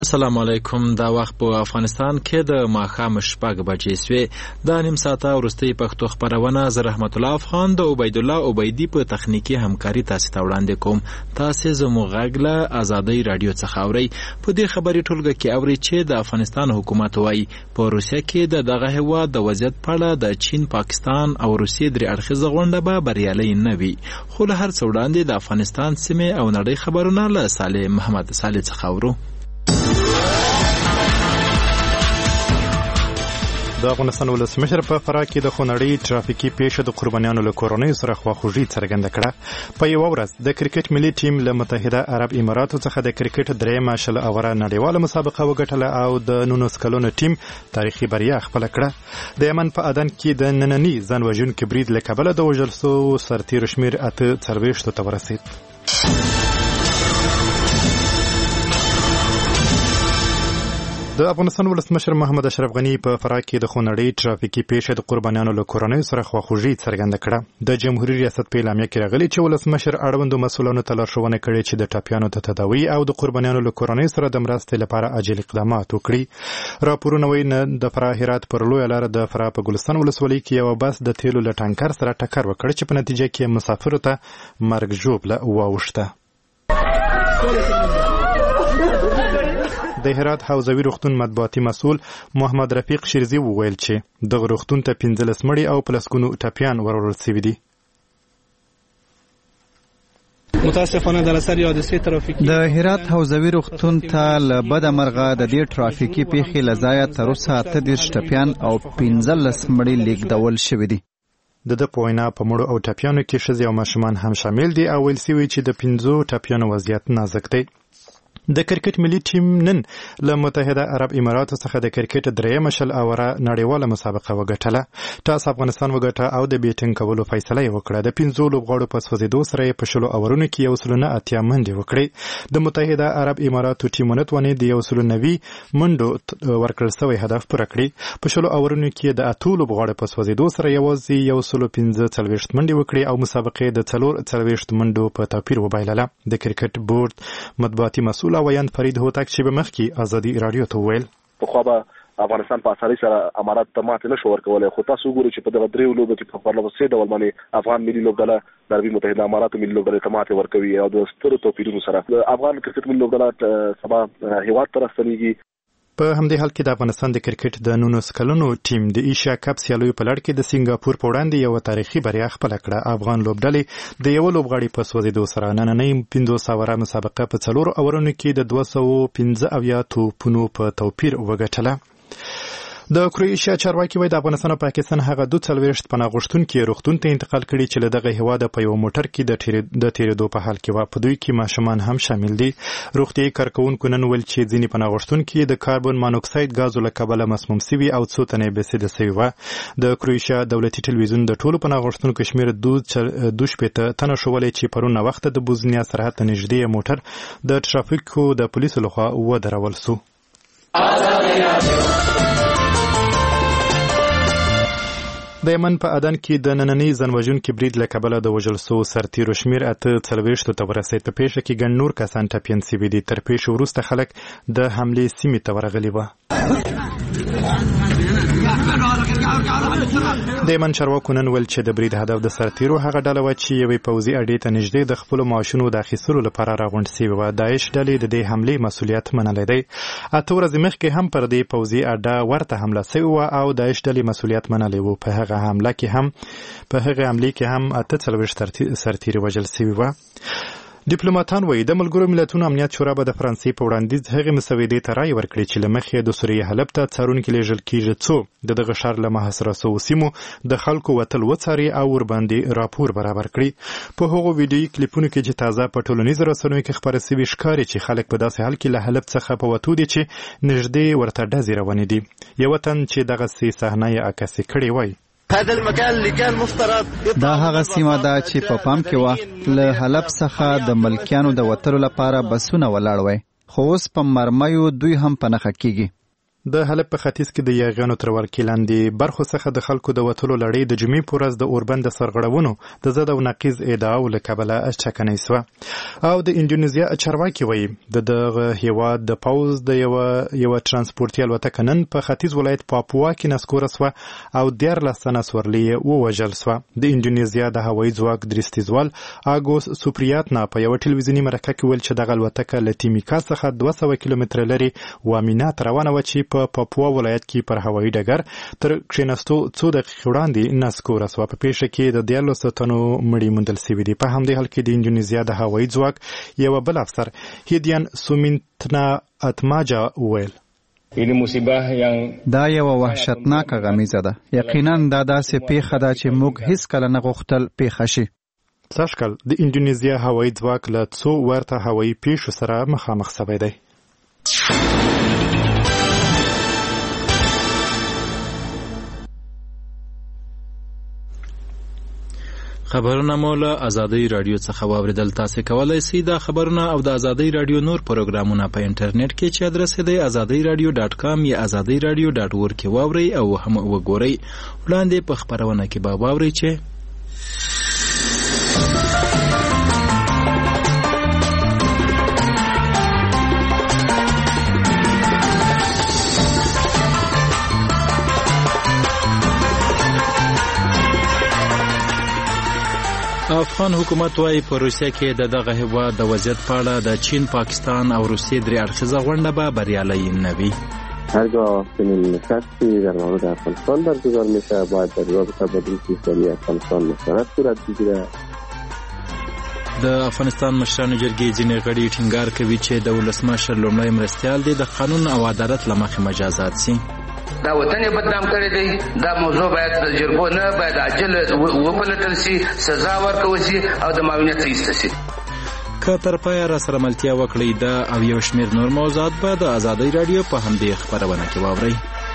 السلام علیکم. دا وخت په افغانستان کې د ماښام 6 بجې سوې. دا نیم ساعته وروستۍ پښتو خپرونه زه رحمت الله افغان د عبید الله عبیدی په تخنیکی همکاري تاسو ته وړاندې کوم. تاسو زموږ غږ له آزادۍ رادیو څخه اورئ. په دې خبري ټولګه کې اورئ چې د افغانستان حکومت وايي په روسیه کې دغه هیواد د وضعیت په اړه د چین، پاکستان او روسیې درې اړخیزه غونډه به بریالۍ نه وي. خو له هر څه وړاندې د افغانستان سیمې او نړۍ خبرونه له صالح محمد صالح څخه اورو. د افغانستان ولسمشر په فراه کې د خونړۍ ترافیکي پیښو د قربانیانو له کورنیو سره خواخوږي څرګنده کړه. په یوه ورځ د کرکټ ملي ټیم له متحده عرب اماراتو څخه د کرکټ درېیمه شل اوره نړیواله مسابقه وګټله او د 19 کلونو ټیم تاریخي بریا خپله کړه. د یمن په عدن کې د ننني ځان وژونکي برید له کبله د وژل شوو سرتیرو شمېر 48 ته ورسید. د افغانستان ولسمشر محمد اشرف غنی په فراه کې د خونړۍ ترافیکي پیښې د قربانیانو له کورنیو سره خواخوږي څرګنده کړه. د جمهوریت ریاست په اعلامیه کې راغلي چې ولسمشر اړوندو مسؤلانو ته لارښوونه کړې چې د ټپیانو د تداوي او د قربانیانو له کورنیو سره د مرستې لپاره عاجل اقدامات وکړي. راپورونه وايي د فراه هرات پر لویه لاره د فراه په ګلستان ولسوالۍ کې یو بس د تیلو له ټانکر سره ټکر وکړ چې په نتیجه کې مسافرو ته مرګ ژوبله واوښته. د هرات حوزوي روغتون مطبوعاتي مسؤل محمد رفیق شیرزي وویل چې دغه روغتون ته 15 مړي او پلسکونو ټپیان وروړل شوي دي. متاسفانه در اثر حادثه ترافیکی د هرات حوزوي روغتون ته له بده مرغه د دې ترافیکي پیښې له ځایه تر اوسه 38 ټپیان او 15 مړي لیږدول شوي دي. د په وینا په مړو او ټپیانو کې ښځې او ماشومان هم شامل دي او ویل شوي چې د 15 ټپیانو وضعیت نازک دی. د کرکټ ملي ټیم نن له متحده عرب اماراتو څخه د کرکټ درېیمه شل اوره نړیواله مسابقه وګټله. ټاس افغانستان وګټه او د بیټینګ کولو فیصله یې وکړه. د 15 لوبغاړو په سوځېدو سره یې په 10 اورونو کې 180 منډې وکړې. د متحده عرب اماراتو ټیمونه توانید د 190 منډو ورکړل شوی هدف پوره کړي. په 10 اورونو کې د 8 لوبغاړو په سوځېدو سره یوازې 145 منډې وکړې او مسابقې د 44 منډو په توپیر وبایلله. د کرکټ بورډ مطبوعاتي مسؤل ویان فرید هوتک چې به مخکې ازادي رادیو ته وویل خو به افغانستان په اسانۍ سره امارات ته ماتې نشو ورکولی. خو تاسو وګورئ چې په دغه درېو لوبو کې په پرله پسې ډول باندې افغان ملي لوبډله د عربي متحده اماراتو ملي لوبډلې ته ماتې ورکوي او د سترو توپیرونو سره د افغان کرکټ ملي لوبډله سبا هېواد ته راستنېږي. په همدې حال کې د افغانستان د کرکټ د 19 کلونو ټیم د ایشیا کپ سیالیو په لړ کې د سنگاپور په وړاندې یو تاریخي بریا خپله کړه. افغان لوبډلې د یو لوبغاړي په سوځېدو سره نننۍ 15 اوره مسابقه په 4 اورونو کې د 215 توپونو په توپیر وګټله. د کروشیا چارواکي وایي د افغانستان او پاکستان هغه 42 پناه غوښتونکي روغتون ته انتقال کړي چې له دغه هیواده په یو موټر کې د تیرېدو په حال کې وه. په دوی کې ماشومان هم شامل دي. روغتیایي کارکوونکو نن ویل چې ځینې پناه غوښتونکي د کاربن مانوکساید ګازو له کبله مسموم سوي او څو تنې بېسده سوي وه. د کروشیا دولتي ټلویزیون د ټولو پناه غوښتونکو شمېر 2 تنه ښوولی چې پرون ناوخته د بوزنیا سرحد ته نږدې موټر د ټرافیکو د پولیسو لخوا ودرول سو. د یمن په عدن کې د ننني ځان وژونکي برید له کبله د وژل شوو سرتیرو شمېر 48 ته ورسید. په پیښه کې ګڼ نور کسان ټپیان شوي دي. تر پیښې وروسته خلک د حملې سیمې ته ورغلي وه. د یمن چارواکو نن ویل چې د برید هدف د سرتیرو هغه ډله وه چې یوې پوځي اډې ته نږدې د خپلو معاشونو د اخیستلو لپاره راغونډ شوې وه. داعش ډلې د دې حملې مسؤلیت منلی دی. 8 ورځې مخکې هم پر دې پوځي اډه ورته حمله شوې وه او داعش ډلې مسؤلیت منلی و. په هغه حمله کې هم 48 سرتیري وژل شوي وه. ډیپلوماتان وایي د ملګرو ملتونو امنیت شورا به د فرانسې په وړاندیز هغې مسودې ته رایې ورکړي چې له مخې د سوریې حلب ته څارونکي لیږل کېږي څو د دغه ښار له محاصره شوو سیمو د خلکو وتل وڅاري او ورباندې راپور برابر کړي. په هغو ویډیويي کلیپونو کې چې تازه په ټولنیزو رسنیو کې خپاره شوي ښکاري چې خلک په داسې حال کې له حلب څخه په وتو دي چې نږدې ورته ډزې روانې دي. یو تن چې دغسې صحنه یې عکاسي کړې وایي دا هغه سیمه ده چې په پام کې وه له حلب څخه د ملکیانو د وتلو لپاره بسونه ولاړ وای، خو اوس په مرمیو دوی هم په نښه کېږي. د حلب په ختیځ کې د یاغیانو تر ولکې لاندې برخو څخه د خلکو د وتلو لړۍ د جمعې په ورځ د اوربند د سرغړونو د ضد او نقیض ادعاو له کبله ټکنۍ سوه او د انډونیزیا چارواکي وایي د دغه هیواد د پوځ د یوه ترانسپورتي الوتکه نن په ختیځ ولایت پاپوا کې نسکوره سوه او 14 تنه سورلي ووژل سوه. د انډونیزیا د هوایي ځواک درستیزوال اګوس سوپریاتنا په یوه ټلویزیوني مرکه کې ویل چې دغه الوتکه له تیمیکا څخه 200 کیلومتره لرې وامینا ته روانه وه چې په پاپوا ولایت کې پر هوایي ډګر تر کښېناستو څو دقیقې وړاندې نسکوره سوه. په پیښه کې د 14 تنو مړي موندل سوي دي. په همدې حال کې د انډونیزیا د هوایي ځواک یوه بل افسر هیدیان سومینتنا اتماجا وویل دا یوه وحشتناکه غمیزه ده. یقینا دا داسې پیښه ده چې موږ هیڅکله نه غوښتل پیښه شي. سږکال د انډونیزیا هوایي ځواک له څو ورته هوایي پیښو سره مخامخ شوی دی. خبرونه مو له ازادۍ رادیو څخه واوریدل. تاسو کولای شئ دا خبرونه او د ازادۍ رادیو نور پروګرامونه په انټرنیټ کې چې ادرس یې دی azadiradio.com یا azadiradio.org کې واورئ او هم وګورئ. وړاندې په خبرونه کې به واورئ چې افغان حکومت وايي په روسیه کې د دغه هیواد د وضعیت په اړه د چین، پاکستان او روسیې درې اړخیزه غونډه به بریالۍ نه وي. هرگاه چنین نشستی در مورد افغانستان برگزار میشه باید در رابطه با دوستی افغانستان مشورت صورت بگیره. د افغانستان مشرانو جرګې ځینې غړي ټینګار کوي چې د ولسمشر لومړی مرستیال دی د قانون او عدالت له مخې مجازات سي. دا وطن بدنام کړی دی. دا موضوع باید د جرګو نه باید عاجل وپلټل شي، سزا ورکول شي او د معاونیت ایسته شي. که تر پایه را سره ملتیا وکړئ دا او یو شمېر نور موضوعات به د ازادۍ راډیو په همدې خپرونه کې واورئ.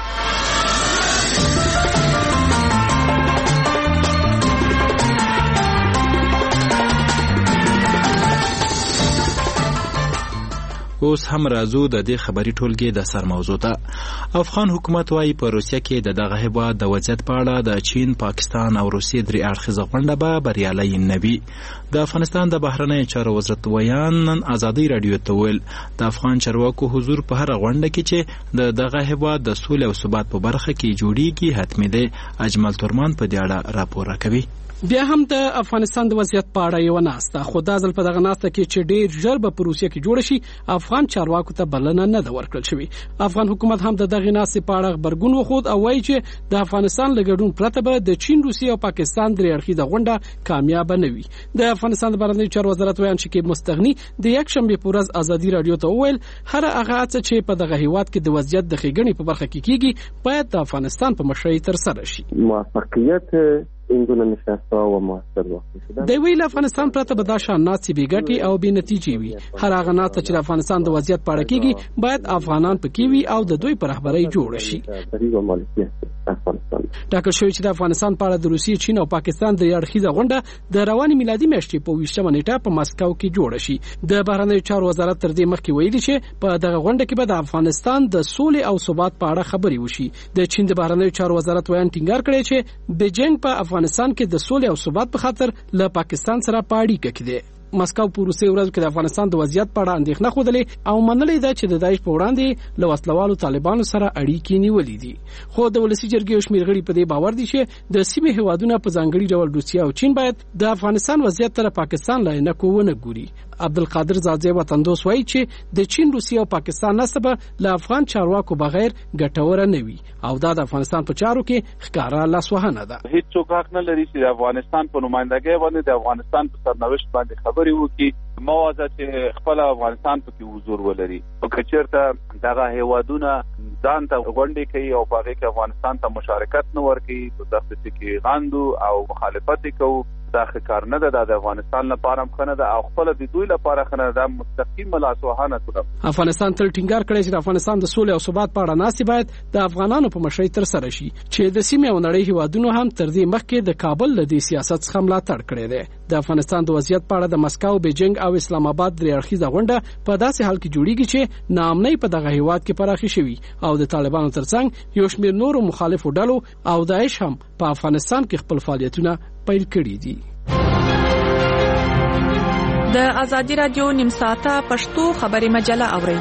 اوس هم راځو د دې خبري ټولګې د سر موضوع ته. افغان حکومت وايي په روسیه کې د دغه هیواد د وضعیت په اړه د چین، پاکستان او روسیې درې اړخیزه غونډه به بریالۍ نه وي. د افغانستان د بهرنیو چارو وزارت ویان نن ازادۍ راډیو ته ویل د افغان چارواکو حضور په هره غونډه کې چې د دغه هیواد د سولې او ثبات په برخه کې جوړیږي حتمي دی. اجمل تورمان په دې اړه راپور راکوي. بیا هم د افغانستان د وضعیت په اړه یو ناسته خو دا ځل په دغه ناسته کې چې ډیر ژر به په روسیه کې جوړ شي افغان چارواکو ته بلنه نه ده ورکړل شوې. افغان حکومت هم د دغه ناستې په اړه خبرګون وښود او وایي چې د افغانستان له ګډون پرته به د چین، روسیې او پاکستان درې اړخیزه غونډه کامیاب نه وي. د افغانستان د بهرنیو چارو وزارت ویان شکیب مستغنی د یک شنبه په ورځ ازادي رادیو ته وویل هر هغه څه چې په دغه هیواد کې د وضعیت د ښېګڼې په برخه کې کیږي باید د افغانستان په مشرۍ ترسره شي. موفقیت این گونه نشست‌ها و موثر واقع شدن د ویل افغانستان پرته به دا شان ناڅي بې ګټې او بې نتیجې وي. هر هغه ناڅه چې د افغانستان د وضعیت په اړه کیږي باید افغانان پکې وي او د دوی په رهبرۍ جوړ شي. ټاکل شوی چې د افغانستان په اړه د روسیې، چین او پاکستان د اړخیزه غونډه د رواني میلادي میاشتې په 20 نیټه په مسکو کې جوړه شي. د بهرنیو چارو وزارت تر دې مخکې ویلي چې په دغه غونډه کې به د افغانستان د سولې او ثبات په اړه خبرې وشي. د چین د بهرنیو چارو وزارت ویان ټینګار کړی چې بیجینګ په افغانستان کې د سولې او ثبات په خاطر له پاکستان سره په اړیکه کې دی. مسکو په روسي ورځ کې د افغانستان د وضعیت په اړه اندېښنه خوده او منلې ده چې د داعش په وړاندې له وسلوالو طالبانو سره اړیکې نیولې دي. خو د ولسی جرګې شمیر غړي په دې باور دي چې د سیمې هیوادونو په ځانګړي ډول روسیا او چین باید د افغانستان وضعیت تر پاکستان لا نه کوونه ګوري. عبدالقادر زاده وطندوس وایي چې د چین، روسیا او پاکستان نسبه له افغان چارواکو بغیر ګټوره نه وي او دا د افغانستان په چارو کې ښکارا لاسوهنه ده. هیڅ څوک حق نه لري چې د افغانستان په نمائندګۍ باندې د افغانستان په سرنوشت باندې خبرې وکړي موازه چې خپل افغانستان په کې حضور ولري. او کچیرته دغه هیوادونه ځان ته غونډې کوي او په هغه کې افغانستان ته مشارکت نه ورکوي، په دغه څه کې غاندو او مخالفت کوي، دا کار نه ده، د افغانستان لپاره هم ښه نه ده او خپل د دوی لپاره ښه نه ده. مستقیم لاسوهانه کړه. افغانستان تل ټینګار کړی چې د افغانستان د سولې او ثبات په اړه ناسي باید د افغانانو په مشرۍ تر سره شي چې د سیمې او نړۍ هیوادونو هم تر دې مخکې د کابل له دې سیاست څخه ملاتړ کړی دی. د افغانستان د وضعیت په اړه د مسکو، بیجینګ او اسلام آباد درې اړخیزه غونډه په داسې حال کې جوړیږي چې ناامنۍ په دغه هیواد کې پراخي شوی او د طالبانو ترڅنګ یو شمېر نورو مخالفو ډلو او داعش هم په افغانستان کې خپل فعالیتونه پیل کړي دي. د ازادي رادیو نیم ساعته پښتو خبري مجله اورئ.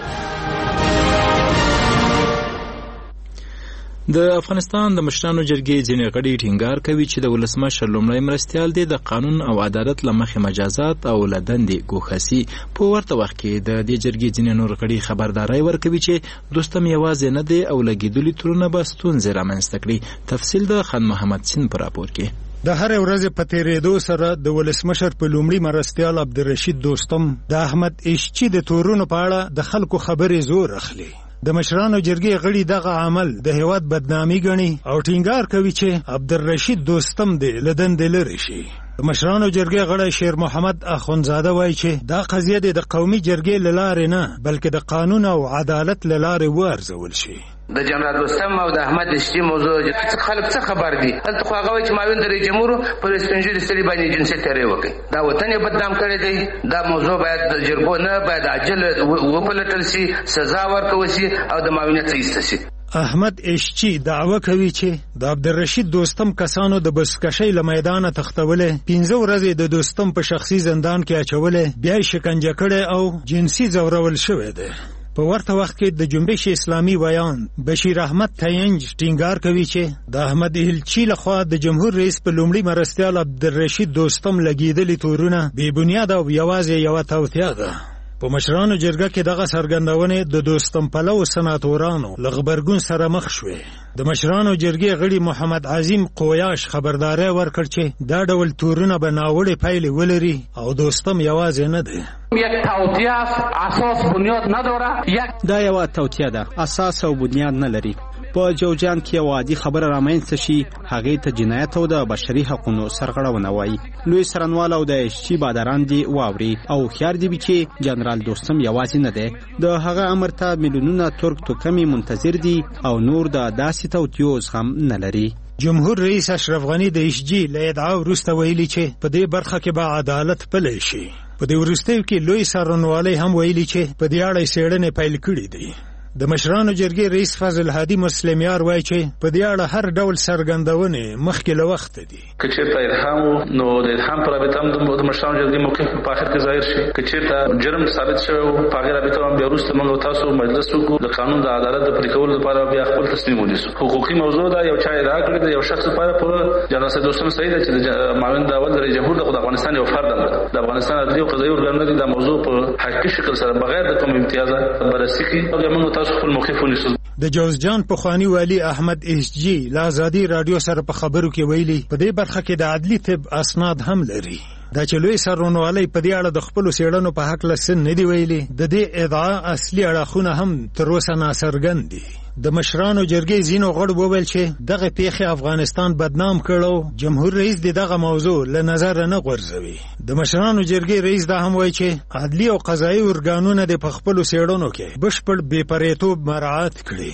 د افغانستان د مشرانو جرګې ځینې غړي ټینګار کوي چې د ولسمشر لومړی مرستیال دی د قانون او عدالت له مخې مجازات او له دندې ګوښه سي. په ورته وخت کې د دې جرګې ځینې نور غړي خبرداری ورکوي چې دوستم یوازې نه دی او لګېدلي تورونه به ستونزې رامنځته کړي. تفصیل د خان محمد سین په راپور کې. د هر ورځ په تیریدو سره د ولسمشر په لومړي مرستیال عبدالرشید دوستم د احمد اشچی د تورونو په اړه د خلکو خبرې زور اخلي. د مشرانو جرګې غړي دغه عمل د هیواد بدنامي ګڼي او ټینګار کوي چې عبدالرشید دوستم دې له دندې لرې شي. د مشرانو جرګې غړی شیر محمد اخونزاده وایي چې دا قضیه د قومي جرګې له لارې نه بلکې د قانون او عدالت له لارې وارزول شي. د جنرال دوستم او د احمد اشچی موضوع خلک څه خبر دي؟ هلته خو هغه وایي چې معاون د رئیس جمهور پر سپینږیري ستړي باندې جنسي تیری وکړي. دا وطن یې بدنام کړی دی. دا موضوع باید د جرګو نه باید عاجل وپلټل شي، سزا ورکول شي او د معاونیت ایسته شي. احمد اشچی دعوه کوي چې د عبدالرشید دوستم کسانو د بسکشۍ له میدانه تښتولې، 15 ورځې د دوستم په شخصي زندان کې اچولې، بیا یې شکنجه کړی او جنسي ځورول شوی دی. په ورته وخت کې د جنبش اسلامي ویان بشیر احمد تینج ټینګار کوي چې د احمد هلچی لخوا د جمهور رئیس په لومړي مرستیال عبدالرشید دوستم لګېدلي تورونه بې بنیاده او یوازې یوه توطیه ده. په مشرانو جرګه کې دغه څرګندونې د دوستم پلو سناتورانو له غبرګون سره مخ شوې. د مشرانو جرګې غړي محمد عظیم قویاش خبرداری ورکړ چې دا ډول تورونه به ناوړې پایلې ولري او دوستم یوازې نه دی. یک توطیه است، اساس بنیاد نداره. دا یو توطیه ده، اساس او بنیاد نه لري. په جوجان کې یو عادي خبره رامنځته شي، هغې ته جنایت او د بشري حقوقو سرغړونه وایي. لوی څارنوال او د اشچی بادران دي واوري او خیار دی چې جنرال دوستم یوازې نه دی. د هغه امر ته میلیونونه ترک توکمي منتظر دي او نور د داسې توطیو هم نه لري. جمهور رئیس اشرف غنی د اشجی له ادعا وروسته ویلي چې په دې برخه کې به عدالت پلی شي. په دې وروستیو کې لوی څارنوالۍ هم ویلي چې په دې اړه څېړنې پیل کړي دي. د مشرانو جرګې رئیس فضل هادي مسلمیار وایي چې په دې اړه هر ډول څرګندونې مخکې له وخته دي. که چېرته اتهام نو د اتهام په رابطه هم د مشرانو جرګې موقف په آخر کې ظاهر شي. که چېرته جرم ثابت شوی و په هغې رابطه هم بیا وروسته موږ تاسو مجلس وکړو د قانون د عدالت د پلي کولو لپاره بیا خپل تصمیم ونیسو. حقوقي موضوع ده، یو چا ادعا کړې ده یو شخص لپاره په جنرال سید دوستم صحیح ده چې د معاون د اول رئیس جمهور د افغانستان یو فرد ده. د افغانستان عدلي او قضایي ارګانونه دي دا موضوع په حقیقي شکل سره بغیر د کوم امتیازه بررسي کوي او بیا موږ تاسو خپل موقف ونیسو. د جوزجان پخوانی والی احمد اشجی له ازادي رادیو سره په خبرو کې ویلي په دې برخه کې د عدلي طب اسناد هم لري. دا چې لوی څارنوالۍ په دې اړه د خپلو څېړنو په هکله څه نه دي ویلي. د دې ادعا اصلي اړخونه هم تر اوسه ناڅرګند دي. د مشرانو جرګې ځینو غړو وویل چې دغه پیښې افغانستان بدنام کړو، جمهور رئیس د دغه موضوع له نظره نه غورځوي. د مشرانو جرګې رئیس دا هم وایي چې عدلي او قضایي ارګانونه د په خپلو څېړنو کې بشپړ بېپرېتوب مراعات کړي.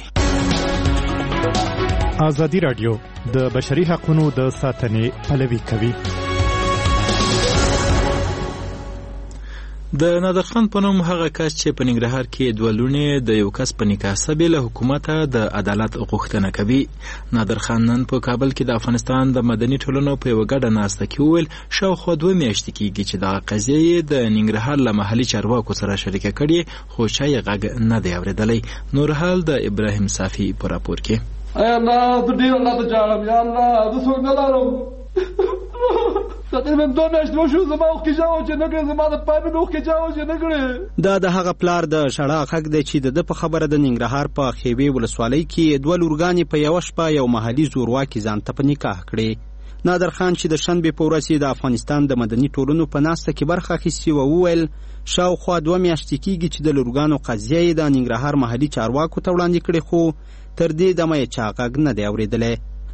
ازادي رادیو د بشري حقوقو د ساتنې پلوي کوي. د نادرخان په نوم هغه کس چې په ننګرهار کې دوه لوڼې د یو کس په نکاح سبب له حکومته د عدالت غوښتنه کوي. نادرخان نن په کابل کې د افغانستان د مدني ټولنو په یوه ګډه ناسته کې وویل شاوخوا 2 میاشتې کېږي چې دغه قضیه یې د ننګرهار له محلي چارواکو سره شریکه کړې خو چا یې غږ نه دی اورېدلی. نور حال د ابراهیم صافي په راپور کې. ای الله ته ډېر الله ته جاړم، یا الله زه څوک نه لرم. تقریبا 2 میاشتې وشو زما اوښکې جاوجې نه کړې، زما د پامې اوښکې جاوجې نه کړې. دا د هغه پلار د شړا غږ دی چې د په خبره د ننګرهار په خیوې ولسوالۍ کې 2 لورګانې په یوه شپه یو محلي زورواکي ځان ته په نکاح کړې. نادرخان چې د شنبې په ورځ د افغانستان د مدني ټولنو په ناسته کې برخه اخیستې وه وویل شاوخوا 2 میاشتې کېږي چې د لورګانو قضیه یې د ننګرهار محلي چارواکو ته وړاندې کړې خو تر دې دمه یې چا غږ نه دی اورېدلی.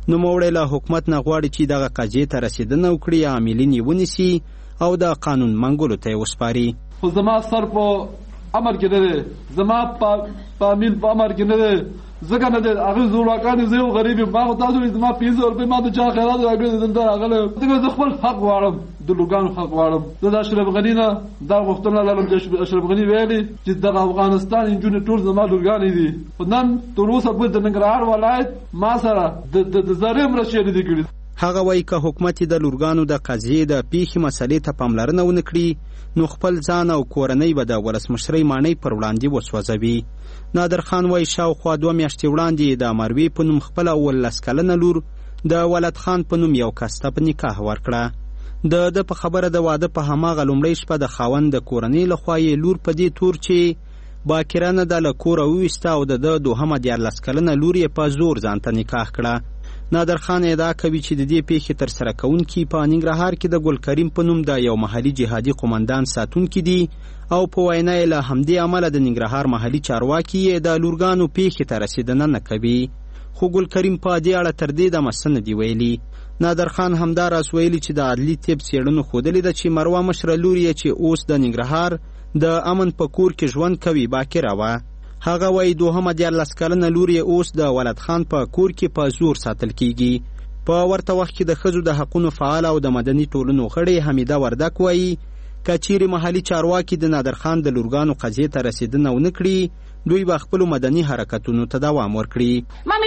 نوموړی له حکومت نه غواړي چې دغه قضیې ته رسېدنه وکړي، عاملین یې ونیسي او د قانون منګولو ته یې وسپاري. خو زما سر په امر کې نه دی، زما په امین په امر کې نه دی، ځکه نه دی هغه زوړاکان زه یو غریب یم، ما خو تاسو زما 500 روپۍ ما د چا خیرات راکړی دلته راغلی، ځکه زه خپل حق غواړم، د لوګانو حق غواړم. زه د اشرف غني نه دا غوښتنه لرم چې اشرف غني ویلي چې دغه افغانستان نجونې ټول زما لورګانې دي، خو نن تر اوسه پورې د ننګرهار ولایت ما سره د ذرې مرستې نه دي کړي. هغه وایي که حکومت د لورګانو د قضیې د پیښې مسلې ته پاملرنه ونه کړي نو خپل ځان او کورنۍ به د ولسمشرۍ ماڼۍ پر وړاندې وسوځوي. نادر خان وایي شاوخوا 2 میاشتې وړاندې د مروې په نوم خپله 18 کلنه لور د ولد خان په نوم یو کس ته په نکاح ورکړه. د په خبره د واده په هماغه لومړۍ شپه د خاوند د کورنۍ لخوا یې لور په دې تور چې باکره نه ده له کوره وویسته او د دوهمه 14 کلنه لور یې په زور ځان ته نکاح کړه. نادر خان ادعا کوي چې د دې پیښې ترسره کوونکي په ننګرهار کې د ګل کریم په نوم د یو محلي جهادي قومندان ساتونکي دي او په وینا یې له همدې امله د ننګرهار محلي چارواکي یې د لورګانو پیښې ته رسېدنه نه کوي. خو ګل کریم په دې اړه تر دې دمه څه نه دي ویلي. نادر خان همداراز ویلي چې د عدلي طب څېړنو ښودلې ده چې مروه مشره لور یې چې اوس د ننګرهار د امن په کور کې ژوند کوي باکره وه. هغه وایي دوهمه 14 کلنه لور یې اوس د ولد خان په کور کې په زور ساتل کیږي. په ورته وخت کې د ښځو د حقونو فعال او د مدني ټولنو غړې حمیده وردک وایي که چیرې محلي چارواکي د نادر خان د لورګانو قضیې ته رسېدنه ونه کړي دوی به خپلو مدني حرکتونو ته دوام ورکړي.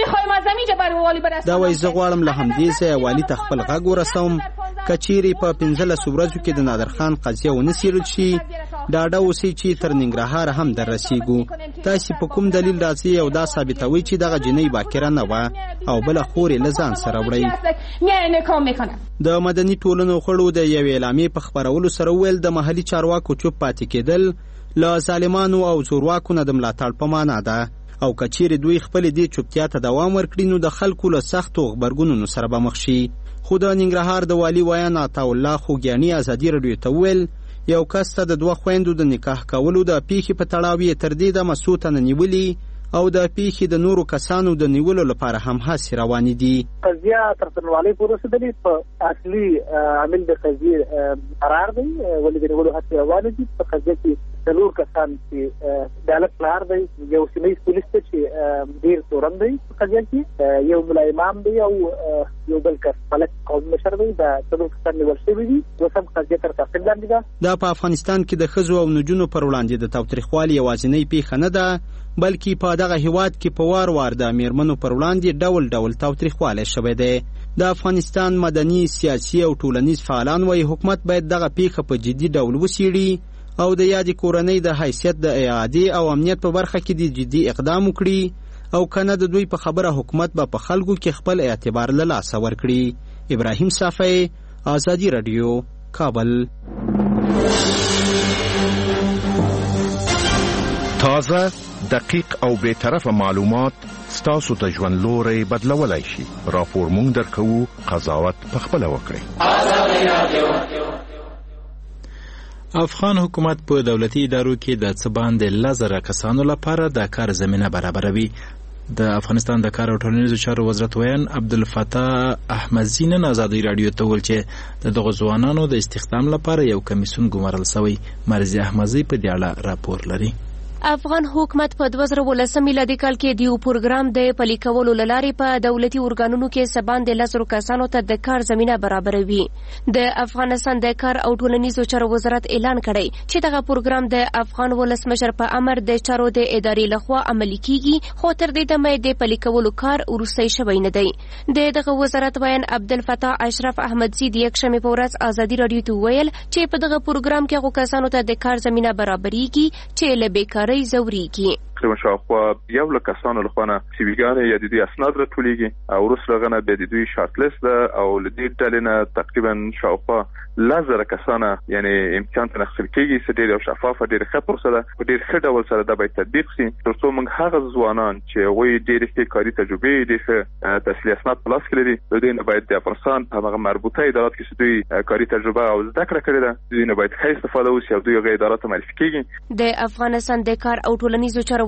دا وایي زه غواړم له همدې ځایه والي ته خپل غږ ورسوم که چیرې په 15 ورځو کې د نادر خان قضیه ونه څېړل شي ډاډه اوسئ چې تر ننګرهار هم در رسیږو. تاسې په کوم دلیل راځئ او دا ثابتوئ چې دغه جنۍ باکره نه وه او بله خور یې له ځان سره وړئ. د مدني ټولنو غړو د یوې اعلامیې په خپرولو سره وویل د محلي چارواکو چوپ پاتې کېدل له ظالمانو او زورواکو نه د ملاتړ په معنا ده او که چیرې دوی خپلې دې چوپتیا ته دوام ورکړي نو د خلکو له سختو غبرګونونو سره به مخ شي. خو د ننګرهار د والي ویان عطاالله خوږیاني ازادي راډیو ته وویل یو کس ته د 2 خویندو د نکاح کولو د پیښې په تړاو یې تر دې دمه څو تنه نیولي او د پیښې د نورو کسانو د نیولو لپاره هم هڅې روانې دي. قضیه تر څنډوالۍ پورې رسېدلې په اصلي عامل د قضیې قرار دی ولې د نیولو هڅې روانې دي. په قضیه کې 4 کسان چې عدالت لار دی یو سیمه پولیس ته چې ډېر تورن دی په قضیه کې یو ملا امام دی او یو بل کس ملک قومي مشر دی دا 4 کسان نیول شوي دي. اوس هم قضیه تر تعقیب لاندې ده. دا په افغانستان کې د ښځو او نجونو پر وړاندې د تاوتریخوالي یوازینۍ پیښه نه ده بلکې په دغه هیواد کې په وار وار د میرمنو پر وړاندې ډول ډول تاوتریخوالی شوی دی. د افغانستان مدني سیاسي او ټولنیز فعالان وایي حکومت باید دغه پیښه په جدي ډول وڅېړي او د یادې کورنۍ د حیثیت د اعادې او امنیت په برخه کې د جدي اقدام وکړي او کنه د دوی په خبره حکومت به په خلکو کې خپل اعتبار له لاسه ورکړي. ابراهیم صافی، آزادي راډیو، کابل. تازه، دقیق او بی‌طرفه معلومات ستاسو د ژوند لوري بدلولای شي. راپور مونږ درکوو، قضاوت پخپله وکړئ. افغان حکومت په دولتي ادارو کې د څه باندې 1000 کسانو لپاره د کار زمینه برابروي. د افغانستان د کار او ټولنیزو چارو وزارت ویان عبدالفتاح احمدزي نن ازادي راډیو ته وویل چې دغه ځوانانو د استخدام لپاره یو کمیسیون ګمارل شوی. مرزي احمدزي په دې اړه راپور لري. افغان حکومت په 2019 میلادي کال کې د یو پروګرام د پلي کولو لارې په دولتي ارګانونو کې سباند 1000 کسانو ته د کار زمينه برابروي. د افغانستان د کار او ټولنیزو چارو وزارت اعلان کړی چې دغه پروګرام د افغان ولسمشر په امر د چارو د ادارې لخوا عملي کیږي خو تر دې دمه د پلي کولو کار وروستی شوی نه دی. دغه وزارت ویان عبدالفتاح اشرف احمدزي د یکشنبه په ورځ ازادي راډیو ته ویل چې په دغه پروګرام کې هغو کسانو ته د کار زمينه برابرېږي چې له بیکارۍ زوريږي. تقریبا شاوخوا 1 لک کسانو لخوانه سیویګانې یا د دوی اسناد راټولېږي او وروسته هغه نه بیا د دوی شارټ لیست ده او له دې ډلې نه تقریبا شاوخوا 1000 کسانه یعنی امکان ته نخښل کېږي چې ډېر شفافه ډېر ښه پروسه ده په ډېر ښه ډول سره دا باید تطبیق شي تر څو موږ هغه ځوانان چې هغوی ډېرې ښې کاري تجربې ډېر ښه تحصیلي اسناد په لاس کې لري د دوی نه باید د افغانستان په هغه مربوطه ادارات کې چې دوی کاري تجربه او زده کړه کړې ده دوی نه باید ښه استفاده وشي او دوی هغه ادارات ته معرفي کېږي. د افغانستان د کار او ټولنیزو چارو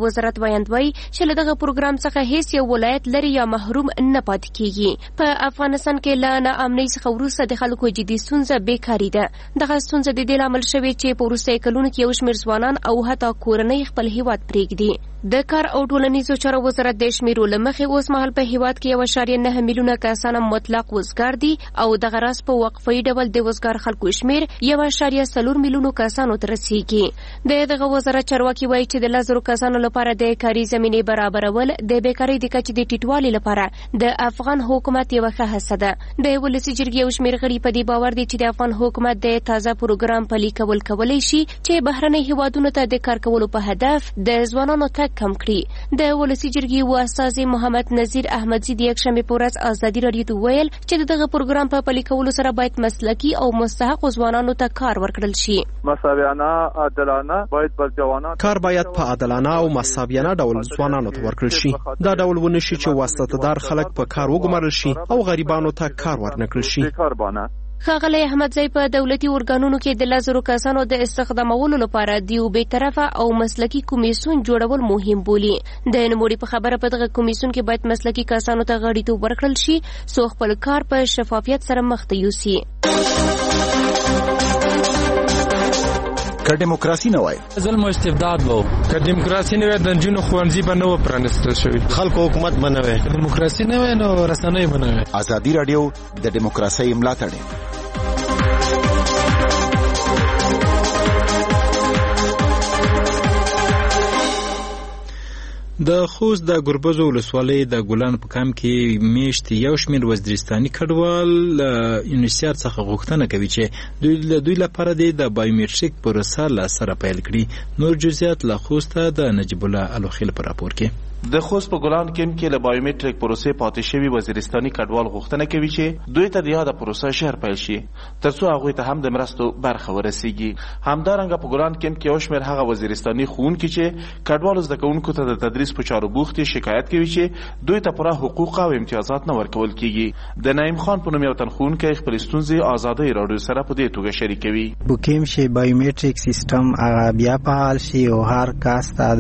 وزارت وایي چې له دغه پروګرام څخه هیڅ یو ولایت لري یا محروم نه پاتې کیږي. په افغانستان کې له ناامنۍ څخه وروسته د خلکو جدي ستونزه بیکاري ده. دغه ستونزه د دې لامل شوې چې په وروستیو کلونو کې یو شمېر ځوانان او حتی کورنۍ خپل هیواد پرېږدي. د کار او ټولنیزو چارو وزارت د شمیرو له مخې اوس مهال په هیواد کې 1.9 میلیونه کسان مطلق وزګار دي او دغه راز په وقفي ډول د وزګار خلکو شمیر 1.4 میلیونو کسانو ته رسیږي. دغه وزارت چارواکي وایي چې د 1000 کسانو لپاره د کاري زمینې برابرول د بیکارۍ د کچې د ټیټوالي لپاره د افغان حکومت یوه ښه هڅه ده. د ولسي جرګې یو شمیر غړي په دې باور دي چې د افغان حکومت د تازه پروګرام پلي کول کولی شي چې بهرنۍ هیوادونو ته د کار کولو په هدف د ځوانانو تګ کم کړي. د ولسي جرګې واستازي محمد نذیر احمدزي د یکشنبې په ورځ ازادي راډیو ته وویل چې دغه پروګرام په پلي کولو سره باید مسلکي او مستحق ځوانانو ته کار ورکړل شي. مساویانه عادلانه باید بر جوانان کار باید په عادلانه او مساویانه ډول ځوانانو ته ورکړل شي. دا ډول ونه شي چې واسطه‌دار خلک په کار وګمارل شي او غریبانو ته کار ورنکړل شي. ښاغلی احمدزی په دولتي ارګانونو کې د 1000 کسانو د استخدامولو لپاره د یو بېطرفه او مسلکي کمیسیون جوړول مهم بولي. د نوموړي په خبره په دغه کمیسیون کې باید مسلکي کسانو ته غړیتوب ورکړل شي څو خپل کار په شفافیت سره مخته یوسي. که دیموکراسي نه وای ظلم او استبداد وو. که دیموکراسي نه وای د نجونو ښوونځي به نه و پرانیستل شوي. خلکو حکومت به نه وای. که دیموکراسي نه وای نو رسنۍ به نه وای. ازادي راډیو د دیموکراسۍ ملاتړ د خوست د ګربزو ولسوالۍ د ګلان په کام کې میشت یو شمېر وزیرستاني کډوال یونیسیار څخه غوښتنه کوي چې دوی لپاره د بایومټریک پروسه له سره پیل کړي. نور جزئیات له خوسته د نجیب الله الوخیل په راپور کې. د خوست په ګلان کې له بایومټریک پروسې پاتې شوي وزیرستاني کډوال غوښتنه کوي چې دوی ته د یاده پروسه ژر پیل شي ترڅو هغوی ته هم د مرستو برخه ورسیږي. همدارنګه په ګلان کې یو شمېر هغه وزیرستاني ښوونکي چې کډوالو زده کوونکو ته د تدریس په چارو بوخت شکایت کوي چې دوی ته پوره حقوق او امتیازات نه ورکول کیږي. د نعیم خان په نوم یو تن ښوونکی خپل ستونزې ازادۍ راډیو سره په دې توګه شریکوي. بوکیم شي بایومټریک سیستم هغه بیا فعال شي او هر کس ته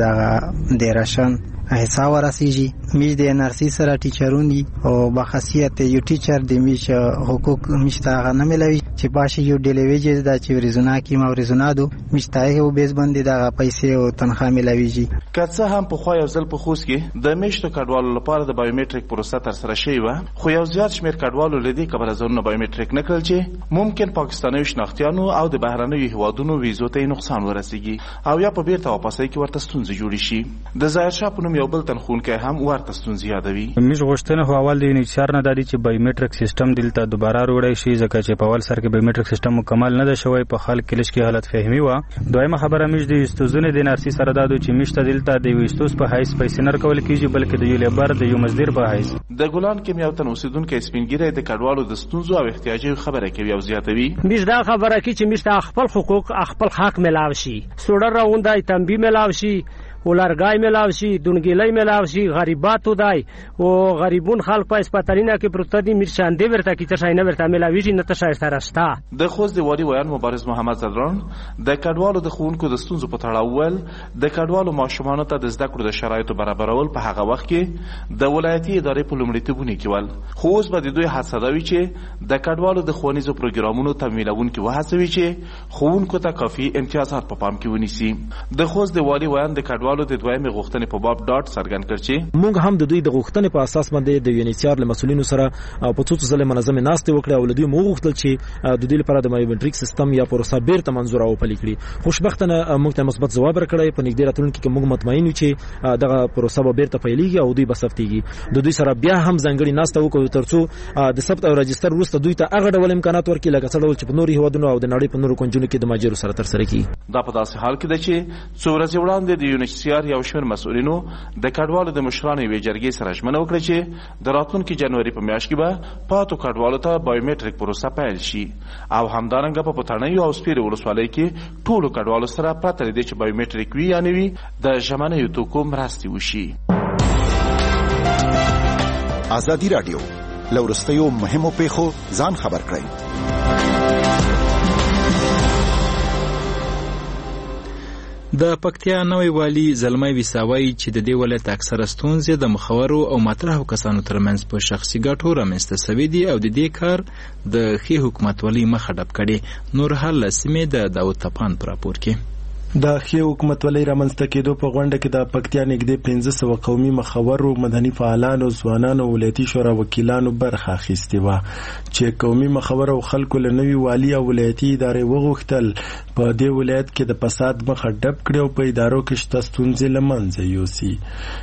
د راشن حساب ورسیږي. میش د انرسی سره ټیچرون دي او بخاصیت یو ټیچر د میش حقوق میشته هغه نه ملوي چې باشه یو ډیلیویجز دا چې ورزونه کی ما ورزونه دو میشته او بیس باندې دا پیسې او تنخواه ملويږي. که څه هم په خو یو ځل په خوست کې د میشتو کډوالو لپاره د بایومټریک پروسه تر سره شوی و خو یو زیات شمېر کډوالو لدی کبل ځونه بایومټریک نه کړل چې ممکن پاکستاني شناختیانو او د بهرنیو هیوادونو ویزو ته نقصان ورسیږي او یا په بیرته واپسۍ کې ورته ستونزې جوړې شي. د ظاهر شاه په نوم یو بل تنخونکی هم ورته ستونزې یادوي. موږ غوښتنه خو اول د یونیسیار نه دادي چې بایومټریک سیستم دلته دوباره وروړی شي ځکه چې په اول سر کې بایومټریک سیستم مکمل نه ده شوی په خلک کې لږ حالت فهمي و. دویمه خبره موږ د استوزونه د نارسي سره دادو چې مشته دلته د وستوس په حیث پیسې نه ورکول کیږي بلکې د یو لیبر د یو مزدور په حیث. د ګلان کې یو تن اوسیدونکو سپینګیری د کډوالو د ستونزو او احتیاجاتو خبره کوي او زیاتوي. موږ دا خبره کوي چې موږ خپل حقوق خپل حق ملاوي شي سوډر راوندای تنبیه ملاوي شي ولرګای ملاو شي دونګیلای ملاو شي غریباتو دای او غریبون خلک په اسپاتالینا کې پروتدي مرشاندې ورته کی څه نه ورته ملاوي شي نه څه سره شتا. د خوست د وادي ویان مبارز محمد زدران د کډوالو د خوونکو د ستونزو په تړاو ول د کډوالو ماشومانو ته د زده کړو د شرایطو برابرول په هغه وخت کې د ولایتي ادارې په لومړیتوبونه کې ول خو اوس به د دوی هڅه دا وي چې د کډوالو د ښوونیزو پروګرامونو تمویلونکي وهڅوي چې ښوونکو ته کافي امتیازات په پام کې ونیسي. د خوست د وادي ویان د کډوالو د دویمه غوښتنې په باب ډاټ څرګند کړ چې موږ هم د دوی د غوښتنې په اساس باندې د یونیسیار له مسولینو سره په څو ځله منظمه ناستې وکړه او لدی موږ غوښتل چې د دې لپاره د بایومټریک سیستم یا پروسه بیرته منظور او پلي کړي. خوشبختانه موږ ته مثبت ځواب راکړی په نږدې راتلونکي کې موږ مطمئن یو چې دغه پروسه به بیرته پیلېږي او دوی به سفتېږي. د دوی سره بیا هم ځانګړي ناسته وکړو ترڅو د ثبت او رجستر وروسته دوی ته هغه ډول امکانات ورکړي لکه څه ډول چې په نورو هیوادونو او د نړۍ په نورو کونجونو کې د ماجرو سره ترسره کیږي. دا په داسې حال کې ده چې څو ورځې وړاندې د یونیسیار یو شمېر مسؤلینو د کډوالو د مشرانو یوې جرګې سره ژمنه وکړه چې د راتلونکي جنوري په میاشت کې به پاتو کډوالو ته بایومټریک پروسه پیل شي او همدارنګه په پټنۍ او سپیرې ولسوالۍ کې ټولو کډوالو سره پرته لري چې بایومټریک وي یا نه وي د ژمنیو توکو مرستې وشي. ازادي راډیو لورستیو مهمو پیښو ځان خبر کړئ. د پکتیا نوی والی زلمی ویساوی چې د دې ولایت اکثره ستونزې د مخورو او مطرحو کسانو ترمنځ په شخصي ګټو رامنځته سوي دي او د دې کار د ښې حکومتولۍ مخه ډپ کړي. نور حال له سیمې د داود طپان په راپور کې. د ښې حکومتولۍ رامنځته کېدو په غونډه کې د پکتیا نږدې 1500 قومي مخورو، مدني فعالانو، ځوانانو، ولایتي شورا وکیلانو برخه اخیستې وه چې قومي مخورو خلکو له نوي والي او ولایتي ادارې وغوښتل په دې ولایت کې د فساد مخه ډپ کړي او په ادارو کې شته ستونزې له منځه یوسي.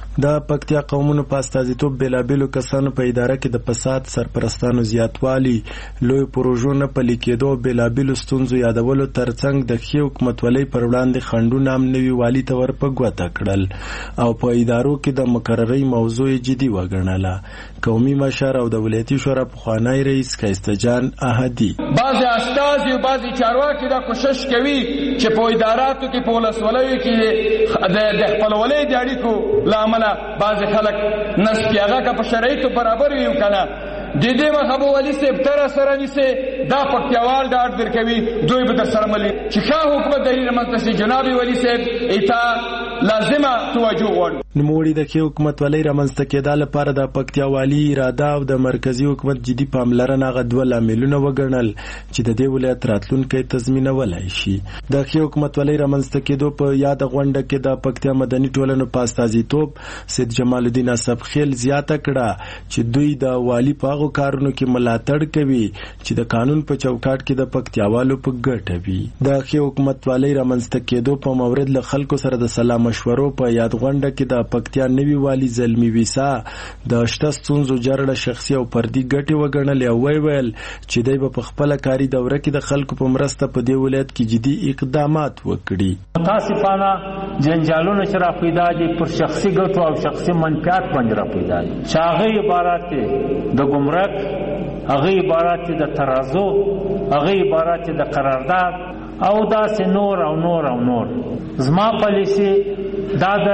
د پکتیا قومونو په استازیتوب بېلابېلو کسانو په اداره کې د فساد، سرپرستانو زیاتوالي، لوی پروژو نه پلي کېدو او بېلابېلو ستونزو یادولو ترڅنګ د ښې حکومتولۍ پر وړاندې خنډونه هم نوي والي ته ور په ګوته کړل او په ادارو کې د مقررۍ موضوع جدي وګڼله. قومي مشر او د ولایتي شورا پخوانی رئیس ښایسته جان احدي بعضې استازي او بعضې چارواکي دا کوشش کوي چې په اداراتو کې په ولسوالیو کې د خپلولۍ د اړیکو له امله بعضې خلک نسبي هغه که په شرایطو برابر وي که نه د دې مخه به والي صاحب ته راسره نیسې دا پکتیاوال ډاډ درکوي دوی به در سره ملي چې ښه حکومتداري رامنځته سي. جناب والي صاحب ایتا لازمه توجه غواړو. نوموړي د ښې حکومتولۍ رامنځته کېدا لپاره د پکتیا والي اراده او د مرکزي حکومت جدي پاملرنه هغه 2 لاملونه وګڼل چې د دې ولایت راتلونکی تضمینولی شي. د ښې حکومتولۍ رامنځته کېدو په یاده غونډه کې د پکتیا مدني ټولنو په استازیتوب سید جمال الدین اصفخیل زیاته کړه چې دوی د والي په هغو کارونو کې ملاتړ کوي چې د قانون په چوکاټ کې د پکتیاوالو په ګټه وي. د ښې حکومتولۍ رامنځته کېدو په مورد له خلکو سره د سلا مشورو په یاد غونډه کې د پکتیا نوي والي زلمی ویسا د شته ستونزو جرړه شخصي او فردي ګټې وګڼلې او ویل چې دی به په خپله کاري دوره کې د خلکو په مرسته په دې ولایت کې جدي اقدامات وکړي. متاسفانه جنجالونه چې را پیدا دي پر شخصي ګټو او شخصي منفعت باندې را پیدا دي چې هغه عبارت دي د ګمرک، هغه عبارت دي د ترازو، هغه عبارت دي د قرارداد او داسې نور او نور او نور. زما پالیسي دا ده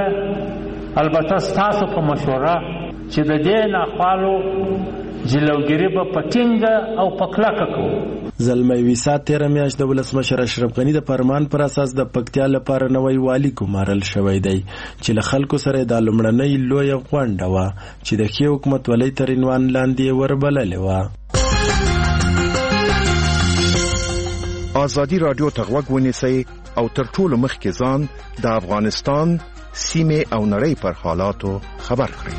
البته ستاسو په مشوره چې د دې ناخوالو جلوګیري به په ټینګه او په کلکه کوو. زلمی ویسا تیره میاشت د ولسمشر اشرف غني د فرمان پر اساس د پکتیا لپاره نوی والي ګمارل شوی دی چې له خلکو سره د لومړنۍ لویه غونډه وه چې د ښې حکومتولۍ تر عنوان لاندې وربللې وه. ازادي راډیو ته غوږ ونیسئ او تر ټولو مخکې ځان د افغانستان سیمې او نړۍ پر حالاتو خبر کړئ.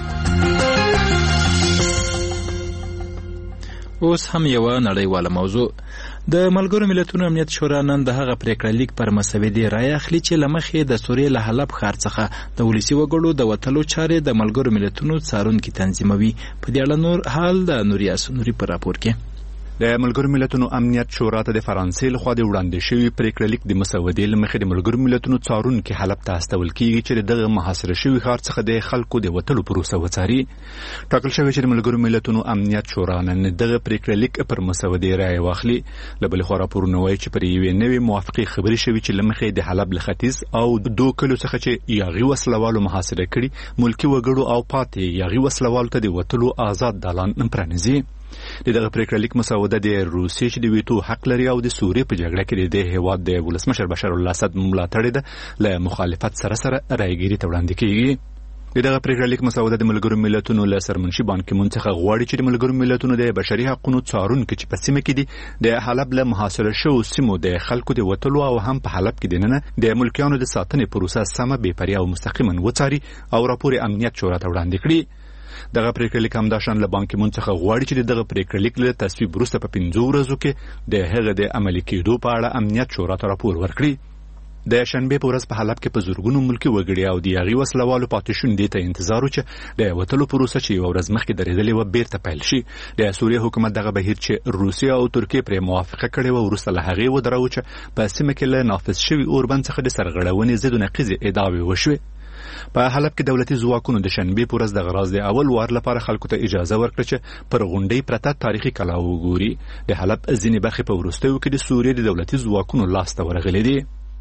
اوس هم یوه نړیواله موضوع. د ملګرو ملتونو امنیت شورا نن د هغه پریکړه لیک پر مسودې رایه اخلي چې له مخې د سوریې له حلب ښار څخه د ولسي وګړو د وتلو چارې د ملګرو ملتونو څارونکي تنظیموي. په دې اړه نور حال د نوریاس نوري په راپور کې. د ملګرو ملتونو امنیت شورا ته د فرانسې لخوا د وړاندې شوی پریکړه لیک د مسودې له مخې د ملګرو ملتونو څارونکي حلب ته استول کیږي چې دغه محاصره شوی ښار څخه د خلکو د وتلو پروسه وڅاري. ټاکل شوی چې د ملګرو ملتونو امنیت شورا نن دغه پریکړه لیک پر مسودې رایه واخلي. له بلې خوا راپورونه وایي چې پر یوې نوې موافقې خبرې شوي چې له مخې د حلب له ختیځ او 2 کلو څخه چې یاغي وسلوالو محاصره کړي ملکي وګړو او پاتې یاغي وسلوالو ته د وتلو آزاد دالان پرانیزي. دغه پریکړه لیک مسوده د روسیې چې د ویټو حق لري او د سوریې په جګړه کې د هیواد د ولسمشر بشار الاسد ملاتړ ده له مخالفت سره رایګیري ته وړاندې کیږي. دغه پریکړه لیک مسوده د ملګرو ملتونو له سرمنشي بان کی مون څخه غواړي چې د ملګرو ملتونو د بشري حقوقو څارونکو چې په سیمه کې دي د حلب له محاصره شوو سیمو د خلکو د وتلو او هم په حلب کې دننه د ملکیانو د ساتنې پروسه سمه بې پریا او مستقیما وڅاري او راپور امنیت شورا ته وړاندې کړي. دغه پریکړه لیک هم د شان له بانک مون څخه غواړي چې دغه پریکړه لیک له تصویب وروسته په 15 ورځو کې د هغه د عملي کېدو په اړه امنیت شورا ته راپور ورکړي. د شنبه په ورځ په حلب کې په زورګونو ملکي وګړي او د یاغي وسلوالو پاتې شونډې ته انتظار و چې د وتلو پروسه چې یو ورځ مخکې درېدلې و بیرته پیل شي. د سوریې حکومت دغه بهیر چې روسیه او ترکیه پرې موافقه کړې و وروسته له هغې ودرول چې په سیمه کې له نافذ شوي اوربند څخه د سرغړونې ضد نقیضې ادعاوې وشوې. په حلب کې دولتي ځواکونو د شنبه په ورځ د غراض د اول وار لپاره خلکو ته اجازه ورکړه چې پر غونډۍ پرته تاریخي کلا وګوري. د حلب ځینې برخې په وروستیو کې د سوریې د دولتي ځواکونو لاس ته ورغلې دي.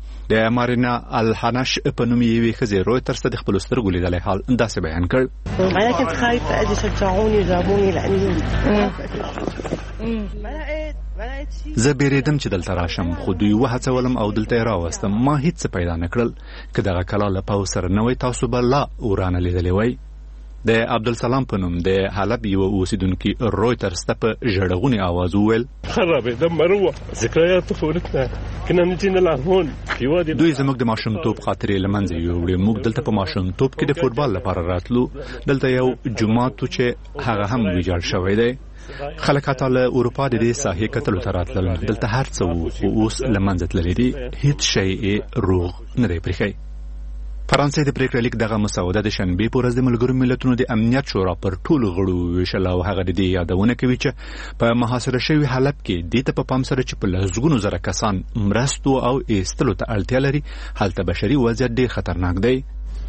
د مارینا الحنش په نوم یوې ښځې رویترز ته د خپلو سترګو لیدلی حال داسې بیان کړ. زه بیریدم چې دلته راشم، خو دوی وهڅولم او دلته راوستم. ما هیڅ پیدا نکړل. که دغه کلا له پوځ سره نه وای تاسو به لا ورانه لیدلی وای. د عبدالسلام په نوم د حلب یو اوسیدونکي رویترز ته په ژړغوني آواز وویل خرابېدم مروه ذکريات طفولتنا كنا نجي نلعب هون في وادي. دوی زموږ د ماشومتوب خاطرې له منځه یوړې. موږ دلته په ماشومتوب کې د فوټبال لپاره راتلو. دلته یو جومات و چې هغه هم ویجاړ شوی دی. خلک حتی له اروپا د دې ساحې کتلو ته راتلل. دلته هر څه وو، خو اوس له منځه تللی دي. هیڅ شی یې روغ نه دی پرېښی. فرانسې د پریکړه لیک دغه مسوده د شنبې په ورځ د ملګرو ملتونو د امنیت شورا پر ټولو غړو ویشله او هغه د دې یادونه کوي چې په محاصره شوي حلب کې دې ته په پام سره چې په لسګونو زره کسان مرستو او ایستلو ته اړتیا لري، هلته بشري وضعیت ډېر خطرناک دی.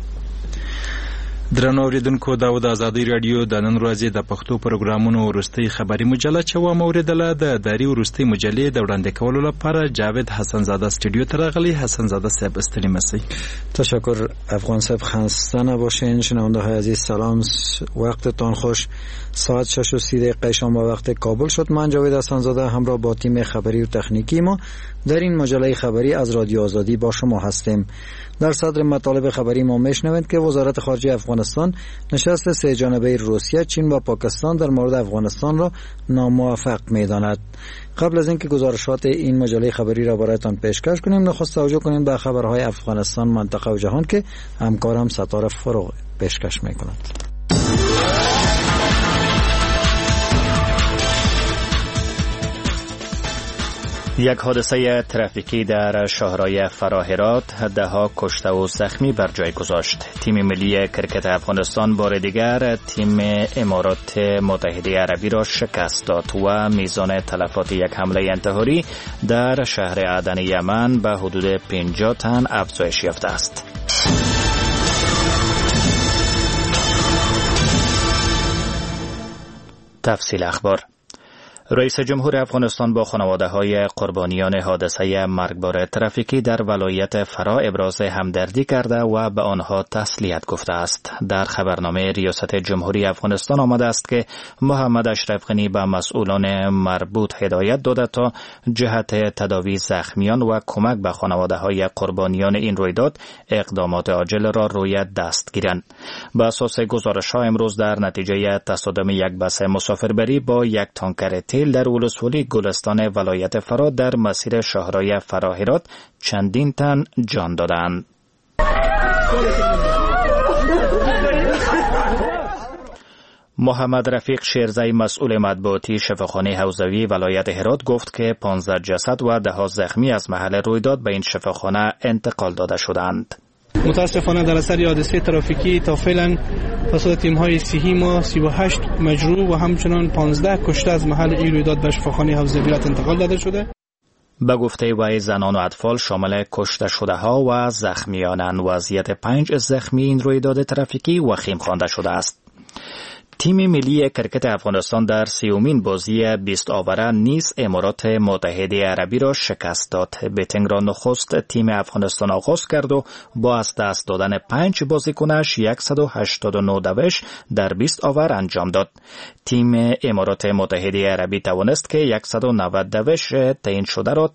درنو اوریدونکو، دا و د ازادي راډیو د نن ورځې د پښتو پروګرامونو وروستۍ خبري مجله چې و موریدله د داری وروستۍ مجلې د وړاندې کولو لپاره جاوید حسن زاده استودیو ته راغلی. حسن زاده صاحب استلیم هستی. تشکر افغان صاحب، خسته نباشین. شنونده های عزیز سلام، وقتتان خوش. ساعت 6:30 شام به وقت کابل شد. من جاوید حسن زاده همراه با تیم خبری و تکنیکی ما در این مجله خبری از رادیو آزادی با شما هستیم. در صدر مطالب خبری ما میشنوید که وزارت خارجه افغانستان نشست سه جانبه روسیه، چین و پاکستان در مورد افغانستان را ناموفق می‌داند. قبل از اینکه گزارشات این مجله خبری را برایتان پیشکش کنیم، نخست توجه کنیم به خبرهای افغانستان، منطقه و جهان که همکارم ستاره فروغ پیشکش می‌کند. یک حادثه ترافیکی در شاهراه فراهرات ده‌ها کشته و زخمی بر جای گذاشت. تیم ملی کرکت افغانستان بار دیگر تیم امارات متحده عربی را شکست داد و میزان تلفات یک حمله انتحاری در شهر عدن یمن به حدود 50 تن افزایش یافته است. تفصیل اخبار. رئیس جمهور افغانستان با خانواده‌های قربانیان حادثه مرگبار ترافیکی در ولایت فرا ابراز همدردی کرده و به آنها تسلیت گفته است. در خبرنامه ریاست جمهوری افغانستان آمده است که محمد اشرف غنی به مسئولان مربوط هدایت داده تا جهت تداوی زخمیان و کمک به خانواده‌های قربانیان این رویداد اقدامات عاجل را روی دست گیرند. به اساس گزارش‌ها امروز در نتیجه تصادم یک بس مسافربری با یک تانکر در ولسوالی گلستان ولایت فرا در مسیر شاهراه فراهرات چندین تن جان دادند. محمد رفیق شیرزی مسئول مطبوعاتی شفاخانه حوزوی ولایت هرات گفت که 15 جسد و 10 زخمی از محل رویداد به این شفاخانه انتقال داده شدند. متاسفانه در اثر حادثه ترافیکی تا فعلا توسط تیم‌های صحی ما 38 مجروح و همچنان 15 کشته از محل این رویداد به شفاخانه حوزه ولایت انتقال داده شده. به گفته وی زنان و اطفال شامل کشته شده ها و زخمیانند. وضعیت 5 زخمی این رویداد ترافیکی وخیم خوانده شده است. تیم ملی کرکت افغانستان در 30مین بازی 20 آوره نیز امارات متحده عربی را شکست داد. بیتینگ را نخست تیم افغانستان آغاز کرد و با از دست دادن 5 بازیکنش 189 دوش در 20 آور انجام داد. تیم امارات متحده عربی توانست که 190 دوش تعیین شده را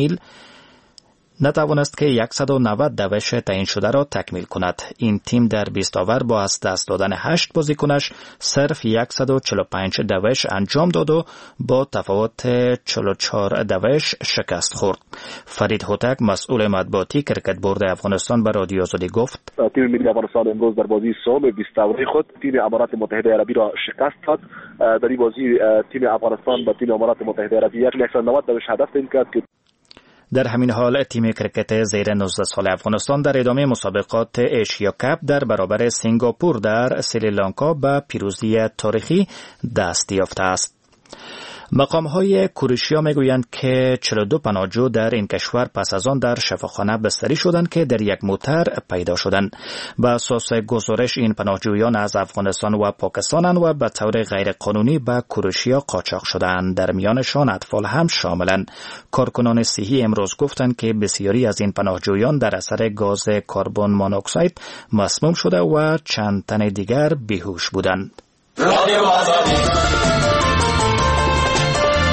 تکمیل کند. این تیم در 20 آور با از دست دادن 8 بازیکنش صرف 145 دوش انجام داد و با تفاوت 44 دوش شکست خورد. فرید هوتک مسئول مطبوعاتی کرکت بورد افغانستان به رادیو آزادی گفت تیم ملی افغانستان امروز در بازی سوم 20 آوره خود تیم امارات متحده عربی را شکست داد. در این بازی تیم افغانستان با تیم امارات متحده عربی 190 دوش هدف تعیین کرد. در همین حال تیم کرکت زیر 19 سال افغانستان در ادامه مسابقات ایشیا کپ در برابر سنگاپور در سریلانکا به پیروزی تاریخی دست یافته است. مقام‌های کروشیا میگویند که 42 پناهجو در این کشور پس از آن در شفاخانه بستری شدند که در یک موتر پیدا شدند. به اساس گزارش این پناهجویان از افغانستان و پاکستان و به طور غیر قانونی به کروشیا قاچاق شدند. در میانشان اطفال هم شاملند. کارکنان صحی امروز گفتند که بسیاری از این پناهجویان در اثر گاز کربن مونوکساید مسموم شده و چند تن دیگر بیهوش بودند.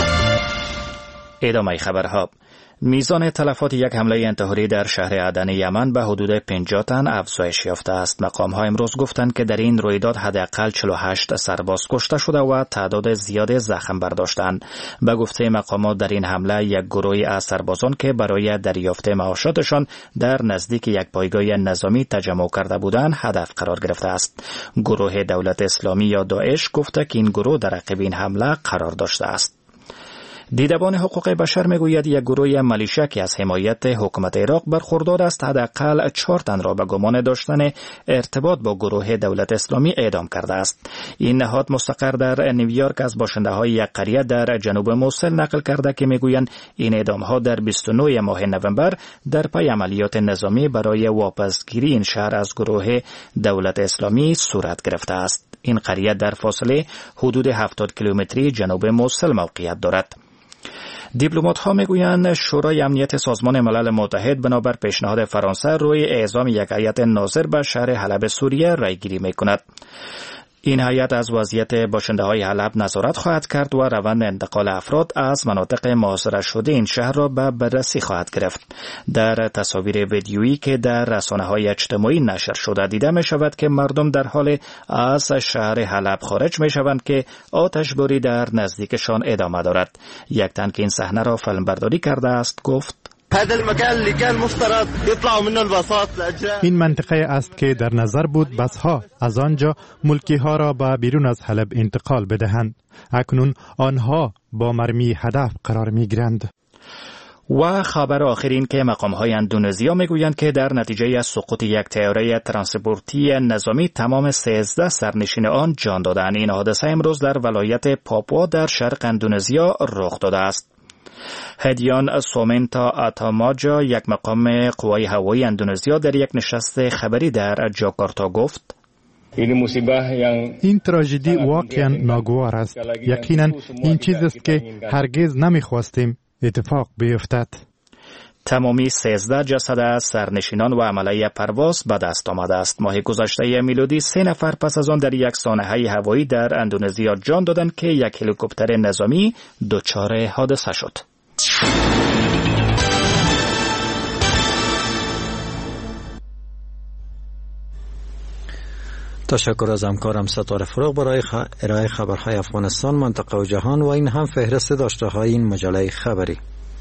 ادامه خبرها. میزان تلفات یک حمله انتحاری در شهر عدن یمن به حدود 50 تن افزایش یافته است. مقام‌ها امروز گفتند که در این رویداد حداقل 48 سرباز کشته شده و تعداد زیاد زخم برداشتند. به گفته مقامات در این حمله یک گروهی از سربازان که برای دریافت معاشاتشان در نزدیک یک پایگاه نظامی تجمع کرده بودند هدف قرار گرفته است. گروه دولت اسلامی یا داعش گفته که این گروه در عقب این حمله قرار داشته است. دیدبان حقوق بشر میگوید یک گروه ملیشه که از حمایت حکومت عراق برخوردار است حداقل 4 تن را به گمان داشتن ارتباط با گروه دولت اسلامی اعدام کرده است. این نهاد مستقر در نیویورک از باشنده‌های یک قریه در جنوب موصل نقل کرده که میگویند این اعدام‌ها در 29 ماه نوامبر در پی عملیات نظامی برای واپسگیری این شهر از گروه دولت اسلامی صورت گرفته است. این قریه در فاصله حدود 70 کیلومتری جنوب موصل موقعیت دارد. دیپلمات‌ها میگویند شورای امنیت سازمان ملل متحد بنابر پیشنهاد فرانسه روی اعزام یک هیئت ناظر به شهر حلب سوریه رایگیری میکند. این هیئت از وضعیت باشنده‌های حلب نظارت خواهد کرد و روند انتقال افراد از مناطق محاصره شده این شهر را به بررسی خواهد گرفت. در تصاویر ویدیویی که در رسانه‌های اجتماعی نشر شده دیده می‌شود که مردم در حال از شهر حلب خارج می‌شوند که آتشباری در نزدیکشان ادامه دارد. یک تن که این صحنه را فیلمبرداری کرده است گفت: این منطقه است که در نظر بود بسها از آنجا ملکی ها را به بیرون از حلب انتقال بدهند. اکنون آنها با مرمی هدف قرار می گیرند. و خبر آخر این که مقام‌های اندونزیا میگویند که در نتیجه از سقوط یک طیاره ترانسپورتی نظامی تمام 13 سرنشین آن جان دادند. این حادثه امروز در ولایت پاپوا در شرق اندونزیا رخ داده است. هدیان سومنتا آتاماجا یک مقام قوای هوایی اندونزیا در یک نشست خبری در جاکارتا گفت: این تراژدی واقعا ناگوار است. یقینا این چیز است که هرگز نمی‌خواستیم اتفاق بیفتد. تمامی 13 جسد از سرنشینان و عمله پرواز به دست آمده است. ماه گذشته میلادی 3 نفر پس از آن در یک سانحه هوایی در اندونزیا جان دادند که یک هلیکوپتر نظامی دچار حادثه شد. تشکر از همکارم ستاره فروغ برای ارائه خبرهای افغانستان، منطقه و جهان و این هم فهرست داشته‌های این مجله خبری.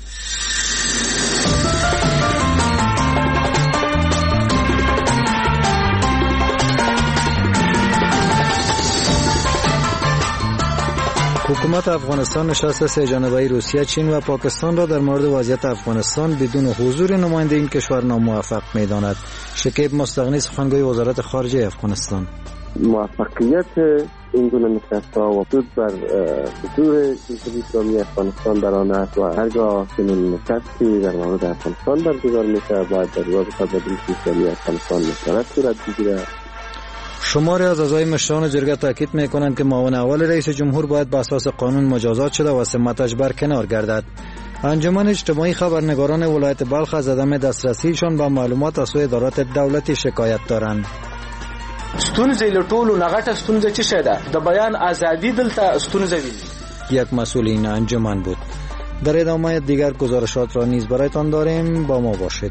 حکومت افغانستان نشست 3 جانبه روسیه، چین و پاکستان را در مورد وضعیت افغانستان بدون حضور نماینده این کشور ناموفق می‌داند. شکیب مستغنی، سخنگوی وزارت خارجه افغانستان: موفقیت این گونه نشست‌ها و خود بر حضور جمهوری اسلامی افغانستان در آن است و هرگاه چنین نشستی در مورد افغانستان برگزار میشه باید در رابطه با جمهوری اسلامی افغانستان مشورت صورت بگیرد. شماری از اعضای مشران جرگه تاکید می‌کنند که معاون اول رئیس جمهور باید بر اساس قانون مجازات شده و سمتش برکنار گردد. انجمن اجتماعی خبرنگاران ولایت بلخ از عدم دسترسیشان به معلومات از سوی ادارات دولتی شکایت دارند. ستونزې له ټولو نه غټه ستونزه څه شی ده؟ د بیان ازادي دلته ستونزه وي. یک مسئول این انجمن بود. در ادامه دیگر گزارشات را نیز برایتان داریم، با ما باشید.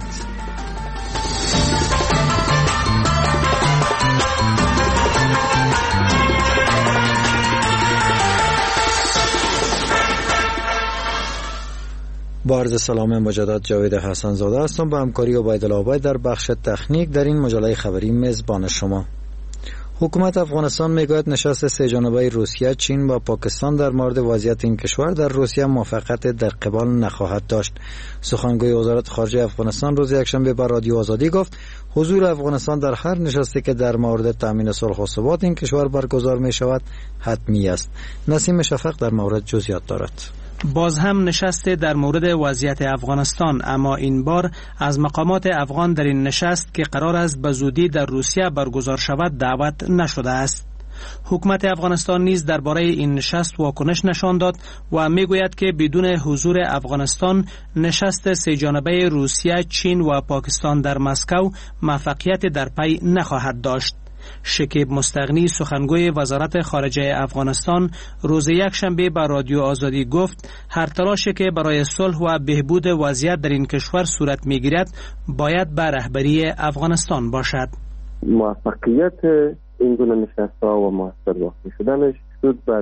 با عرض سلام مجدد جاوید حسن زاده هستم. با همکاری عبیدالله آباد در بخش تکنیک در این مجله خبری میزبان شما. حکومت افغانستان میگوید نشست 3 جانبه روسیه، چین و پاکستان در مورد وضعیت این کشور در روسیه موافقت در قبال نخواهد داشت. سخنگوی وزارت خارجه افغانستان روز یکشنبه به رادیو آزادی گفت حضور افغانستان در هر نشستی که در مورد تامین صلح و ثبات این کشور برگزار می شود حتمی است. نسیم شفق در مورد جزئیات دارد. باز هم نشست در مورد وضعیت افغانستان، اما این بار از مقامات افغان در این نشست که قرار است به زودی در روسیه برگزار شود دعوت نشده است. حکومت افغانستان نیز درباره این نشست واکنش نشان داد و میگوید که بدون حضور افغانستان نشست 3 جانبه روسیه، چین و پاکستان در مسکو موفقیت در پی نخواهد داشت. شکیب مستغنی سخنگوی وزارت خارجه افغانستان روز یکشنبه به رادیو آزادی گفت هر تلاشی که برای صلح و بهبود وضعیت در این کشور صورت میگیرد باید به رهبری افغانستان باشد. موفقیت این گونه نشست‌ها و موثر واقع شدنش شد بر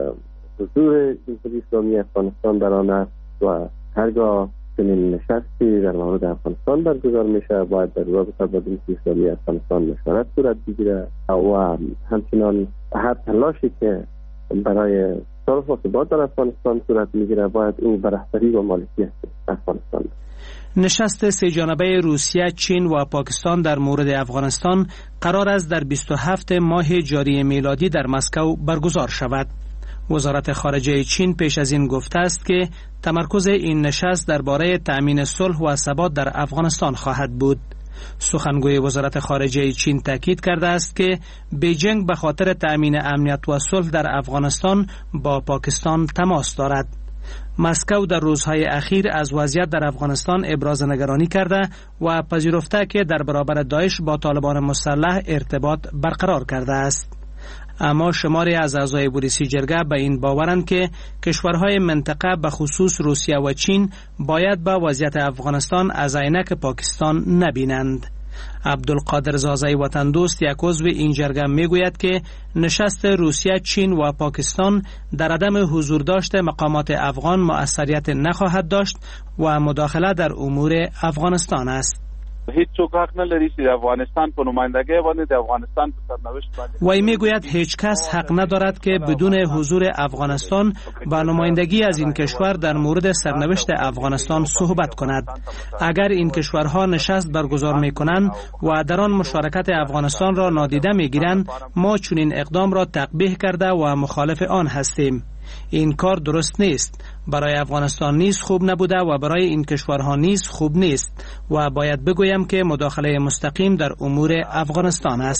حضور جمهوری اسلامی افغانستان در آن است و هرگاه چنین نشستی در مورد افغانستان برگزار میشه باید در رابطه با جمهوری اسلامی افغانستان مشورت صورت بگیره و همچنان هر تلاشی که برای صلح و ثبات در افغانستان صورت میگیره باید اون به رهبری و مالکیت افغانستان. نشست سه جانبه روسیه، چین و پاکستان در مورد افغانستان قرار است در 27 ماه جاری میلادی در مسکو برگزار شود. وزارت خارجه چین پیش از این گفته است که تمرکز این نشست درباره تأمین صلح و ثبات در افغانستان خواهد بود. سخنگوی وزارت خارجه چین تاکید کرده است که بیجینگ به خاطر تأمین امنیت و صلح در افغانستان با پاکستان تماس دارد. مسکو در روزهای اخیر از وضعیت در افغانستان ابراز نگرانی کرده و پذیرفته که در برابر داعش با طالبان مسلح ارتباط برقرار کرده است. اما شماری از اعضای بوریسی جرگه به این باورند که کشورهای منطقه به خصوص روسیه و چین باید به وضعیت افغانستان از عینک پاکستان نبینند. عبدالقادر زازای وطن دوست یک عضو این جرگه میگوید که نشست روسیه، چین و پاکستان در عدم حضور داشته مقامات افغان مؤثریت نخواهد داشت و مداخله در امور افغانستان است. هیچ څوک حق نه لري چې د افغانستان په نمایندګۍ باندې د افغانستان په سرنوشت باندې وای میگوید هیچ کس حق ندارد که بدون حضور افغانستان با نمایندگی از این کشور در مورد سرنوشت افغانستان صحبت کند. اگر این کشورها نشست برگزار میکنند و در آن مشارکت افغانستان را نادیده میگیرند، ما چنین اقدام را تقبیح کرده و مخالف آن هستیم. این کار درست نیست. برای افغانستان نیز خوب نبوده و برای این کشورها نیز خوب نیست و باید بگویم که مداخله مستقیم در امور افغانستان است.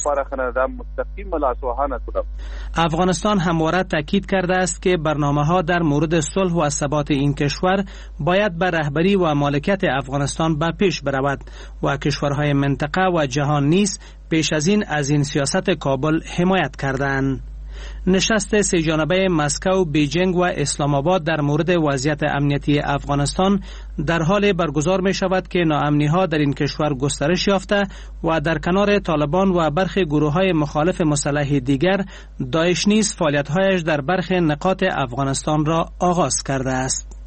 افغانستان همواره تاکید کرده است که برنامه‌ها در مورد صلح و ثبات این کشور باید بر رهبری و مالکیت افغانستان به پیش برود و کشورهای منطقه و جهان نیز پیش از این سیاست کابل حمایت کردند. نشست سه جانبه مسکو، بیجینگ و اسلام آباد در مورد وضعیت امنیتی افغانستان در حال برگزار می شود که ناامنی ها در این کشور گسترش یافته و در کنار طالبان و برخی گروه های مخالف مسلح دیگر، داعش نیز فعالیت هایش در برخی نقاط افغانستان را آغاز کرده است.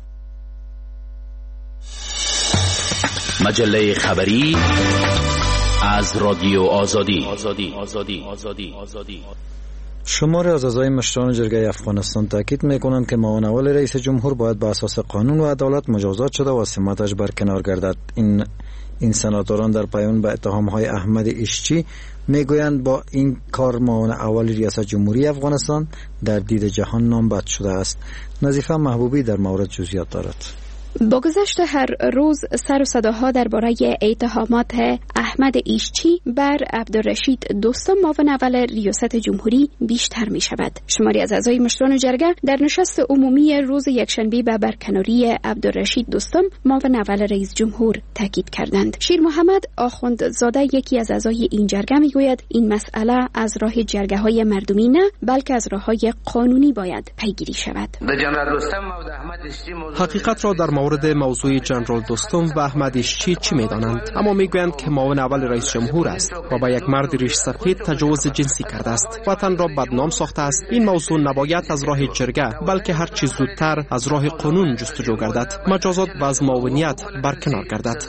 مجله خبری از رادیو آزادی. شماری از اعضای مشران جرگه افغانستان تاکید میکنند که معاون اول رئیس جمهور باید به اساس قانون و عدالت مجازات شده و سمتش برکنار گردد. این سناتوران در پیام به اتهامهای احمد ایشچی میگویند با این کار معاون اول ریاست جمهوری افغانستان در دید جهان نامبد شده است. نظیفه محبوبی در مورد جزئیات دارد. با گذشت هر روز سر و صداها درباره اتهامات احمد ایشچی بر عبدالرشید دوستم معاون اول ریاست جمهوری بیشتر می شود. شماری از اعضای مشران جرگه در نشست عمومی روز یکشنبه به برکناری عبدالرشید دوستم معاون اول رئیس جمهور تاکید کردند. شیر محمد آخوندزاده یکی از اعضای این جرگه می گوید این مسئله از راه جرگه های مردمی نه بلکه از راه های قانونی باید پیگیری شود. حقیقت را در مورد موضوع جنرال دوستم و احمد ایشچی چی می‌دانند؟ اما میگویند که معاون اول رئیس جمهور است و با یک مرد ریش سفید تجاوز جنسی کرده است. وطن را بدنام ساخته است. این موضوع نباید از راه جرگه بلکه هر چیز زودتر از راه قانون جستجو گردد. مجازات و از معاونیت برکنار گردد.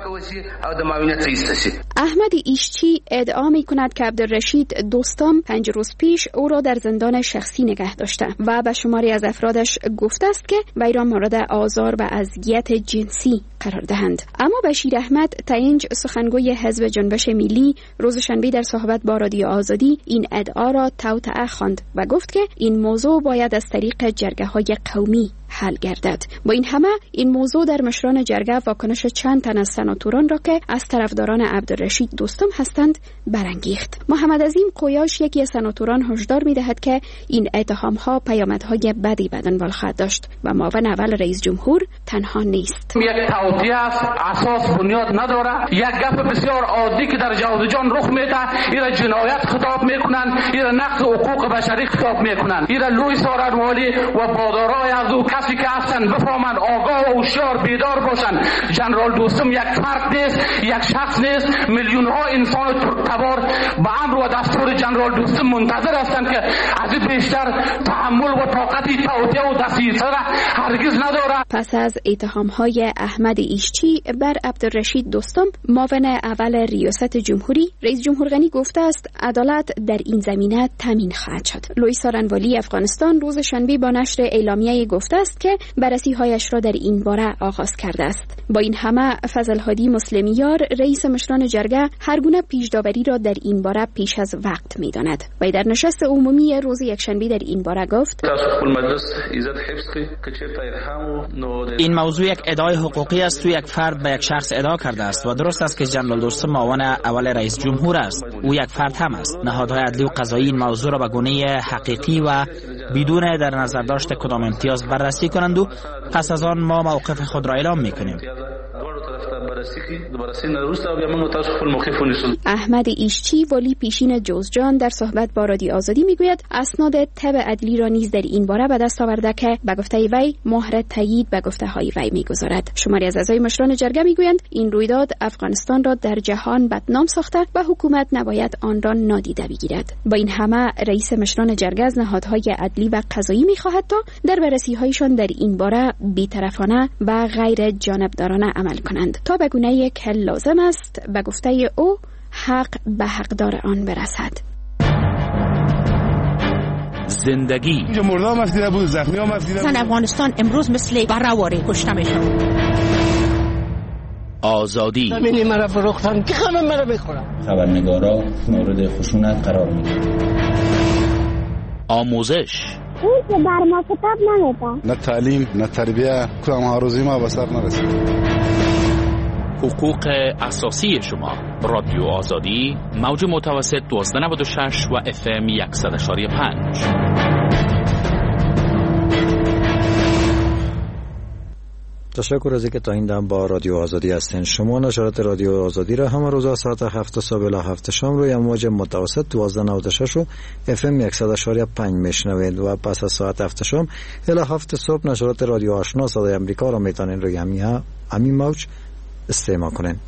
احمد ایشچی ادعا می‌کند که عبدالرشید دوستم 5 روز پیش او را در زندان شخصی نگه داشته و به شماری از افرادش گفته است که وی را مورد آزار و اذیت جنسی قرار دهند. اما بشیر احمد تاینج سخنگوی حزب جنبش ملی روز شنبه در صحبت با رادیو آزادی این ادعا را توطئه خواند و گفت که این موضوع باید از طریق جرگه‌های قومی حل گردد. با این همه این موضوع در مشران جرگه واکنش چند تن از سناتوران را که از طرفداران عبدالرشید دوستم هستند برانگیخت. محمد عظیم قویاش یکی از سناتوران هشدار می‌دهد که این اتهام‌ها پیامدهای بدی به دنبال خواهد داشت و معاون اول رئیس جمهور تنها نیست. یک توطئه است، اساس بنیاد نداره. یک گپ بسیار عادی که در جوزجان رخ میده، ایرا جنایت خطاب میکنن، ایرا نقض حقوق بشری خطاب میکنن. ایرا لوی سارنوالی و بادارای از او کسی که هستن بفهمن، آگاه و هوشیار بیدار باشن. جنرال دوستم یک فرد نیست، یک شخص نیست. میلیون ها انسان تبار به امر و دستور جنرال دوستم منتظر هستند که از این بیشتر تحمل و طاقتی توطئه و دسیسه را هرگز نداره. پس از اتهام‌های احمد ایشچی بر عبدالرشید دوستم معاون اول ریاست جمهوری، رئیس جمهور غنی گفته است عدالت در این زمینه تامین خواهد شد. لوی سارنوالی افغانستان روز شنبه با نشر اعلامیه گفته است که بررسی‌هایش را در این باره آغاز کرده است. با این همه فضل هادی مسلمیار رئیس مشران جرگه هر گونه پیش‌داوری را در این باره پیش از وقت می‌داند و در نشست عمومی روز یکشنبه در این باره گفت این موضوع یک ادعای حقوقی است تو یک فرد به یک شخص ادعا کرده است و درست است که جنرال دوستم معاون اول رئیس جمهور است. او یک فرد هم است. نهادهای عدلی و قضایی این موضوع را به گونه حقیقی و بدون در نظر داشت کدام امتیاز بررسی کنند و پس از آن ما موقف خود را اعلام می‌کنیم. احمد ایشچی ولی پیشین جوزجان در صحبت با رادیو آزادی میگوید اسناد تبع عدلی را نیز در این باره به دست آورده که به گفته وی مهر تایید به گفته های وی میگذارد. شماری از اعضای مشران جرگه میگویند این رویداد افغانستان را در جهان بدنام ساخته و حکومت نباید آن را نادیده بگیرد. با این همه رئیس مشران جرگه از نهادهای عدلی و قضایی میخواهد تا در بررسی‌هایشان در این باره بی‌طرفانه و غیر جانبدارانه عمل کنند تا به گونه که لازم است به گفته او حق به حقدار آن برسد. زندگی مردم است دیده بود، زخمی هم است دیده بود. افغانستان امروز مثل بره‌واره کشته میشن. آزادی زمینی مرا فروختن که همه مرا بخورن. خبرنگارا مورد خشونت قرار میگیرن. آموزش اون که بر ما کتاب نمیده. نه تعلیم نه تربیه کدام آرزوی ما به سر نرسید. حقوق اساسی شما. رادیو آزادی موج متوسط 1296 و FM 100.5. تشکر از اینکه تا این دم با رادیو آزادی هستین. شما نشرات رادیو آزادی را همه روزها ساعت 7 صبح الی 7 شام روی موج متوسط 1296 و FM 100.5 میشنوید و پس از ساعت 7 شام الی 7 صبح نشرات رادیو آشنا صدای امریکا را میتونین روی همین موج استماع کنین.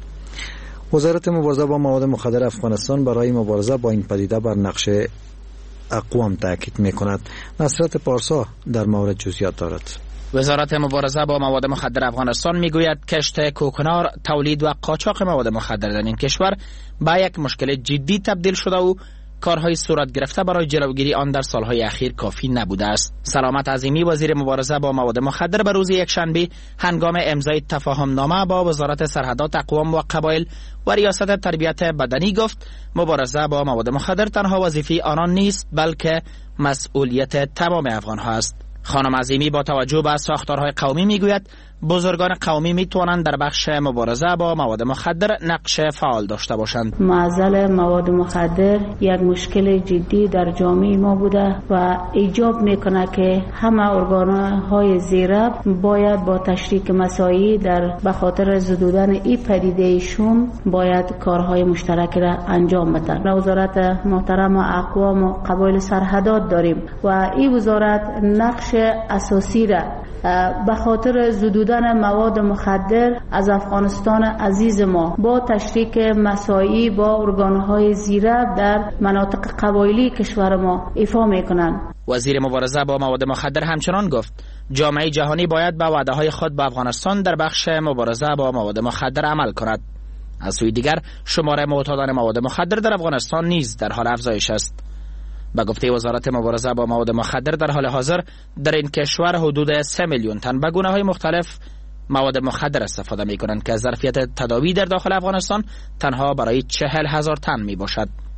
وزارت مبارزه با مواد مخدر افغانستان برای مبارزه با این پدیده بر نقش اقوام تاکید میکند. نصرت پارسا در مورد جزئیات دارد. وزارت مبارزه با مواد مخدر افغانستان میگوید کشت کوکنار، تولید و قاچاق مواد مخدر در این کشور به یک مشکل جدی تبدیل شده و کارهای صورت گرفته برای جلوگیری آن در سالهای اخیر کافی نبوده است. سلامت عظیمی وزیر مبارزه با مواد مخدر به روز یکشنبه هنگام امضای تفاهمنامه با وزارت سرحدات اقوام و قبایل و ریاست تربیت بدنی گفت مبارزه با مواد مخدر تنها وظیفه آنان نیست بلکه مسئولیت تمام افغان‌ها است. خانم عظیمی با توجه به ساختارهای قومی میگوید بزرگان قومی میتوانند در بخش مبارزه با مواد مخدر نقش فعال داشته باشند. معضل مواد مخدر یک مشکل جدی در جامعه ما بوده و ایجاب میکنه که همه ارگانهای زیره باید با تشریک مساعی در به خاطر زدودن این پدیده شوم باید کارهای مشترک را انجام بدن. وزارت محترم اقوام و قبایل سرحدات داریم و این وزارت نقش اساسی را به خاطر زدودن مواد مخدر از افغانستان عزیز ما با تشریک مساعی با ارگانهای زیره در مناطق قبایلی کشور ما ایفا میکنند. وزیر مبارزه با مواد مخدر همچنان گفت جامعه جهانی باید به وعده‌های خود به افغانستان در بخش مبارزه با مواد مخدر عمل کند. از سوی دیگر شمار معتادان مواد مخدر در افغانستان نیز در حال افزایش است. به گفته وزارت مبارزه با مواد مخدر در حال حاضر در این کشور حدود 3 میلیون تن به گونه‌های مختلف مواد مخدر استفاده می‌کنند که ظرفیت تداوی در داخل افغانستان تنها برای 40,000 تن میباشد.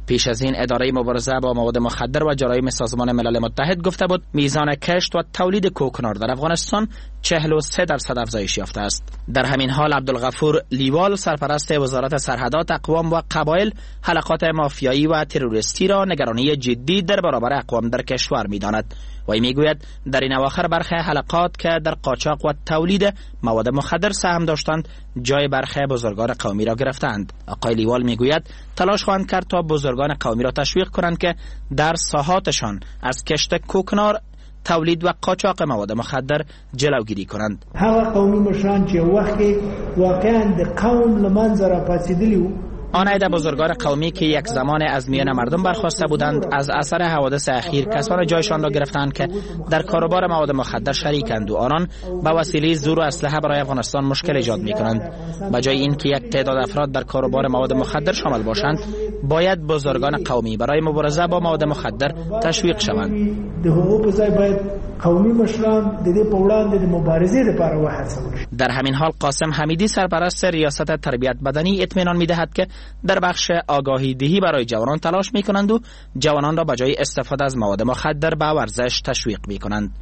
پیش از این اداره مبارزه با مواد مخدر و جرایم سازمان ملل متحد گفته بود میزان کشت و تولید کوکنار در افغانستان 43% افزایش یافته است. در همین حال عبدالغفور لیوال سرپرست وزارت سرحدات اقوام و قبایل حلقات مافیایی و تروریستی را نگرانی جدی در برابر اقوام در کشور می‌داند. وی میگوید در این اواخر برخی حلقات که در قاچاق و تولید مواد مخدر سهم داشتند جای برخی بزرگان قومی را گرفتند. آقای لیوال میگوید تلاش خواهند کرد تا بزرگان قومی را تشویق کنند که در ساحاتشان از کشت کوکنار، تولید و قاچاق مواد مخدر جلوگیری کنند. هغه قومی مشران چې وخت واقعا د قوم لمنځه راپاڅېدلي آن عده بزرگان قومی که یک زمان از میان مردم برخواسته بودند از اثر حوادث اخیر کسان جایشان را گرفتند که در کاروبار مواد مخدر شریکند و آنان به وسیله زور و اسلحه برای افغانستان مشکل ایجاد می‌کنند. به جای اینکه یک تعداد افراد در کاروبار مواد مخدر شامل باشند، باید بزرگان قومی برای مبارزه با مواد مخدر تشویق شوند. د حقوق ځای باید قومی مشران د دې په وړاندې د مبارزې لپاره وهڅول شي. در همین حال قاسم حمیدی سرپرست ریاست تربیت بدنی اطمینان می‌دهد که در بخش آگاهی دهی برای جوانان تلاش می‌کنند و جوانان را به جای استفاده از مواد مخدر به ورزش تشویق می‌کنند.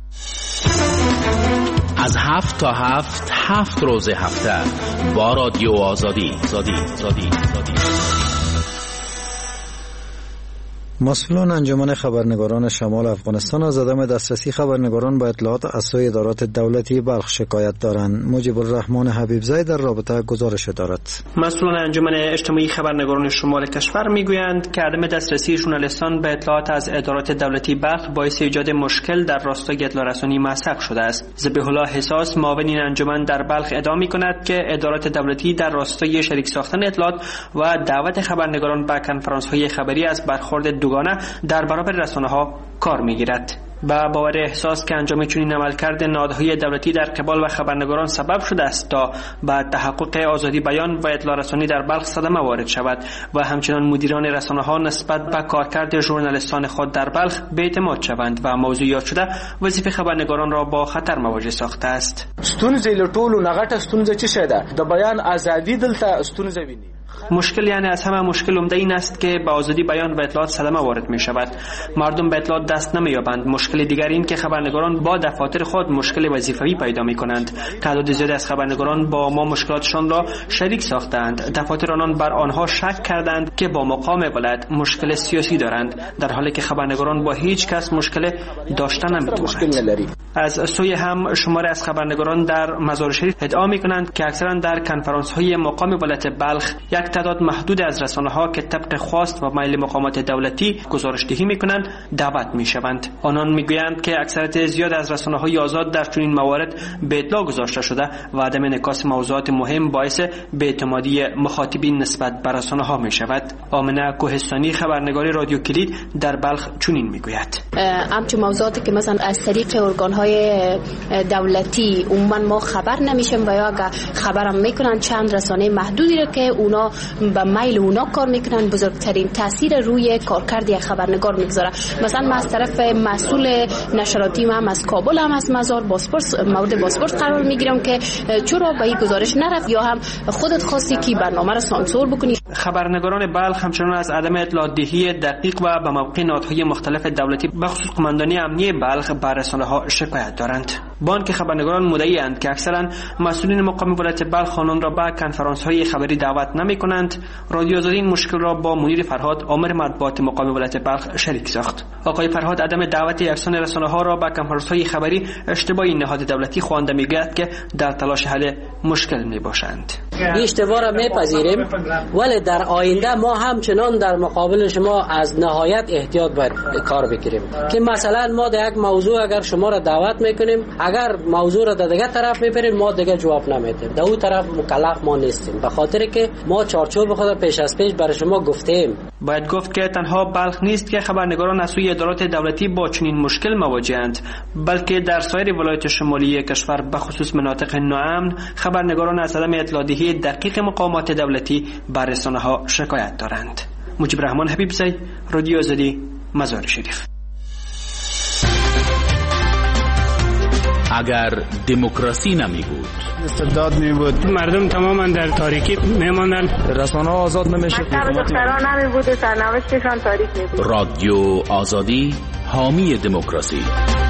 از 7 تا 7 روز هفته با رادیو آزادی. مسئولان انجمن خبرنگاران شمال افغانستان از عدم دسترسی خبرنگاران به اطلاعات از سوی ادارات دولتی بلخ شکایت دارند. مجیب الرحمن حبیبزی در رابطه گزارش دارد. مسئولان انجمن اجتماعی خبرنگاران شمال کشور میگویند که عدم دسترسی ژورنالیستان به اطلاعات از ادارات دولتی بلخ باعث ایجاد مشکل در راستای اطلاع رسانی مسق شده است. ذبیح الله حساس معاون این انجمن در بلخ ادعا می‌کند که ادارات دولتی در راستای شریک ساختن اطلاعات و دعوت خبرنگاران به کنفرانس‌های خبری از برخورد دوگانه در برابر رسانه‌ها کار می‌گیرد. با باور احساس که انجام چنین عملکرد نهادهای دولتی در قبال و خبرنگاران سبب شده است تا به تحقق آزادی بیان و اطلاع رسانی در بلخ صدمه وارد شود و همچنان مدیران رسانه‌ها نسبت به کارکرد ژورنالیستان خود در بلخ بی‌اعتماد شوند و موضوعیات شده وظیفه خبرنگاران را با خطر مواجه ساخته است. ستونزې له ټولو نه غټه ستونزه چې شته د بیان ازادي دلته ستونزه ویني. مشکل یعنی از همه مشکل عمده این است که به آزادی بیان و اطلاعات صدمه وارد می شود. مردم به اطلاعات دست نمی یابند. مشکل دیگر این که خبرنگاران با دفاتر خود مشکل وظیفوی پیدا می کنند. تعداد زیادی از خبرنگاران با ما مشکلاتشان را شریک ساختند. دفاتر آنان بر آنها شک کردند که با مقام ولایت مشکل سیاسی دارند، در حالی که خبرنگاران با هیچ کس مشکل داشته نمی‌توانند. از سوی هم شماری از خبرنگاران در مزار شریف ادعا می کنند که اکثرا در کنفرانس‌های مقام ولایت بلخ یک تعداد محدود از رسانه‌ها که طبق خواست و میل مقامات دولتی گزارش‌دهی می‌کنند دعوت می‌شوند. آنان می‌گویند که اکثریت زیاد از رسانه‌های آزاد در چنین موارد به اطلاع گذاشته شده و عدم انعکاس موضوعات مهم باعث بی‌اعتمادی مخاطبین نسبت به رسانه‌ها می‌شود. آمنه کوهستانی خبرنگار رادیو کلید در بلخ چنین می‌گوید: همچون موضوعاتی که مثلا از طریق ارگان‌های دولتی عموما ما خبر نمی‌شیم و یا اگر خبرم می‌کنند چند رسانه محدودی را که اونا به میل اونا کار میکنن بزرگترین تاثیر روی کارکرد یک خبرنگار میگذاره. مثلا من از طرف مسئول نشراتی هم از کابل هم از مزار باسپورس مورد باسپورس قرار میگیرم که چرا به این گزارش نرفت یا هم خودت خواستی که برنامه را سانسور بکنی. خبرنگاران بلخ همچنان از عدم اطلاع دهی دقیق و به موقع نهادهای مختلف دولتی بخصوص قماندانی امنیه بلخ بر رسانه‌ها شکایت دارند. با آنکه خبرنگاران مدعی‌اند که اکثرا مسئولین مقام ولایت بلخ آنان را به کنفرانس‌های خبری دعوت نمی‌کنند، رادیو آزادی این مشکل را با منیر فرهاد آمر مطبوعات مقام ولایت بلخ شریک ساخت. آقای فرهاد عدم دعوت یکسان رسانه‌ها را به کنفرانس‌های خبری اشتباهی نهاد دولتی خوانده می‌گوید که در تلاش حل مشکل می‌باشند. این اشتباه را می‌پذیریم، ولی در آینده ما همچنان در مقابل شما از نهایت احتیاط باید کار بگیریم که مثلا ما در یک موضوع اگر شما را دعوت می‌کنیم، اگر موضوع را در دیگه طرف می‌بریم ما دیگه جواب نمیدیم. در اون طرف مکلف ما نیستیم، به خاطر که ما چارچوب خود پیش از پیش برای شما گفتیم. باید گفت که تنها بلخ نیست که خبرنگاران از سوی ادارات دولتی با چنین مشکل مواجهند، بلکه در سایر ولایات شمالی کشور به خصوص مناطق ناامن خبرنگاران از عدم اطلاع دهی دقیق مقامات دولتی بر رسانه‌ها شکایت دارند. مجیب الرحمن حبیبزی، رادیو آزادی، مزار شریف. اگر دموکراسی نمی بود؟ استبداد می بود، مردم تماما در تاریکی می ماندن، رسانه آزاد نمیشه، دختران نمی بود، سرنوشتشان تاریک می بود. رادیو آزادی حامی دموکراسی.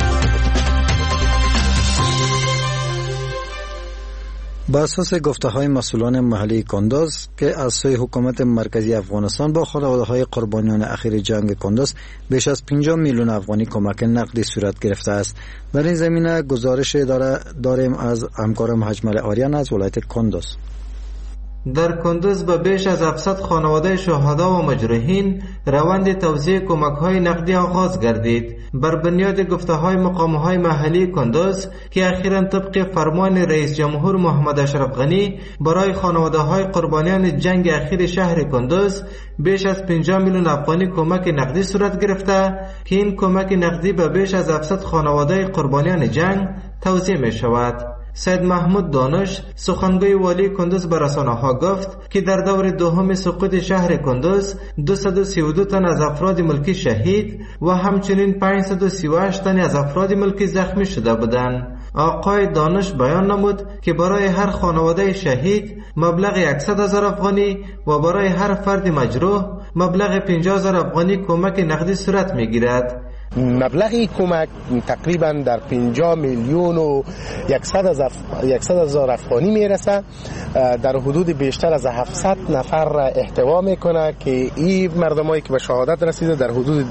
بر اساس گفته‌های مسئولان محلی کندوز که از سوی حکومت مرکزی افغانستان با خانواده‌های قربانیان اخیر جنگ کندوز بیش از 50 میلیون افغانی کمک نقدی صورت گرفته است. در این زمینه گزارش داریم از همکارم حجمل آریان از ولایت کندوز. در کندوز به بیش از 700 خانواده شهدا و مجروحین روند توزیع کمک‌های نقدی آغاز گردید. بر بنیاد گفته‌های مقام‌های محلی کندوز که اخیراً طبق فرمان رئیس جمهور محمد اشرف غنی برای خانواده‌های قربانیان جنگ اخیر شهر کندوز بیش از 50 میلیون افغانی کمک نقدی صورت گرفته که این کمک نقدی به بیش از 700 خانواده قربانیان جنگ توزیع می‌شود. سید محمود دانش سخنگوی والی کندوز به رسانه‌ها گفت که در دور دوم سقوط شهر کندوز 232 تن از افراد ملکی شهید و همچنین 538 تن از افراد ملکی زخمی شده بودند. آقای دانش بیان نمود که برای هر خانواده شهید مبلغ 100,000 افغانی و برای هر فرد مجروح مبلغ 50,000 افغانی کمک نقدی صورت می‌گیرد. مبلغ کمک تقریبا در 50 میلیون و 100,000 افغانی میرسه. در حدود بیشتر از 700 نفر احتوا میکنه که این مردمایی که به شهادت رسیده در حدود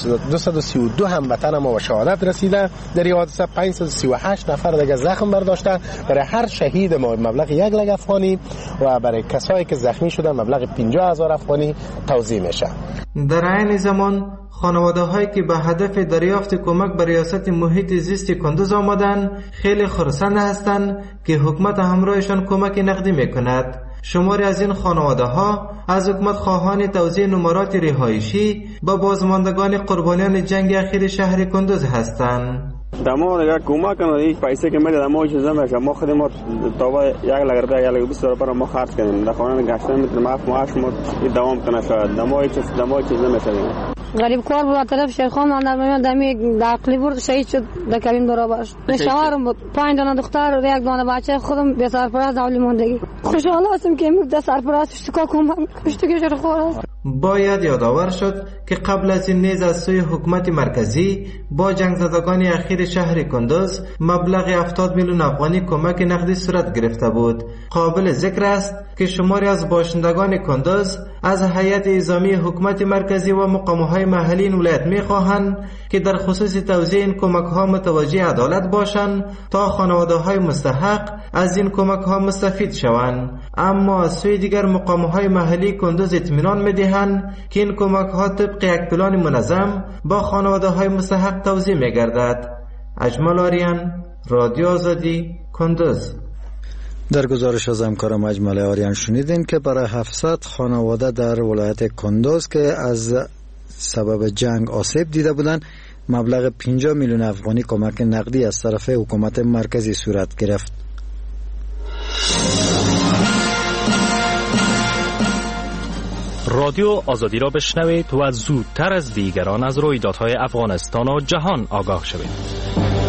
232 هموطن ما به شهادت رسیده. در این حادثه 538 نفر دیگه زخم برداشته. برای هر شهید ما مبلغ 1 لک افغانی و برای کسایی که زخمی شده مبلغ 50,000 افغانی توزیع میشه. در عین زمان خانواده هایی که به هدف دریافت کمک به ریاست محیط زیست کندوز آمدن خیلی خرسند هستند که حکومت همراهشان کمک نقدی میکند. شماری از این خانواده ها از حکومت خواهان توزیع نمرات رهایشی به بازماندگان قربانیان جنگ اخیر شهر کندوز هستند. دما اگر کمک کنه این پیسه که میده دما چیزا میشه ما خودمون تا 1 لک روپیه 1 لک 20 روپیه ما خرج کنیم در خانه گشتن میتونه معاش ما دوام کنه شاید دما چیز نمیشه. غریب کار بود طرف شیخان من دمی عقلی برد شهید شد در کابین برابر شد. شوهرم 5 دانه دختر و 1 دانه بچه خودم به سرپرست اولی موندگی. خوشحال هستم که امروز سرپرست اشتکا کمک اشتکا خور. باید یادآور شد که قبل از این نیز از سوی حکومت مرکزی با جنگ زدگان اخیر شهر کندوز مبلغ 70 میلیون افغانی کمک نقدی صورت گرفته بود. قابل ذکر است که شماری از باشندگان کندوز از هیئت نظامی حکومت مرکزی و مقام‌های محلی این ولایت می‌خواهند که در خصوص توزیع این کمک‌ها متوجه عدالت باشند تا خانواده‌های مستحق از این کمک‌ها مستفید شوند. اما از سوی دیگر مقام‌های محلی کندوز اطمینان می‌دهند که این کمک‌ها طبق یک پلان منظم با خانواده‌های مستحق توزیع می‌گردد. اجمل آریان، رادیو آزادی، کندوز. در گزارش از همکارم اجمل آریان شنیدین که برای 700 خانواده در ولایت کندوز که از سبب جنگ آسیب دیده بودند مبلغ 50 میلیون افغانی کمک نقدی از طرف حکومت مرکزی صورت گرفت. رادیو آزادی را بشنوید و زودتر از دیگران از رویدادهای افغانستان و جهان آگاه شوید.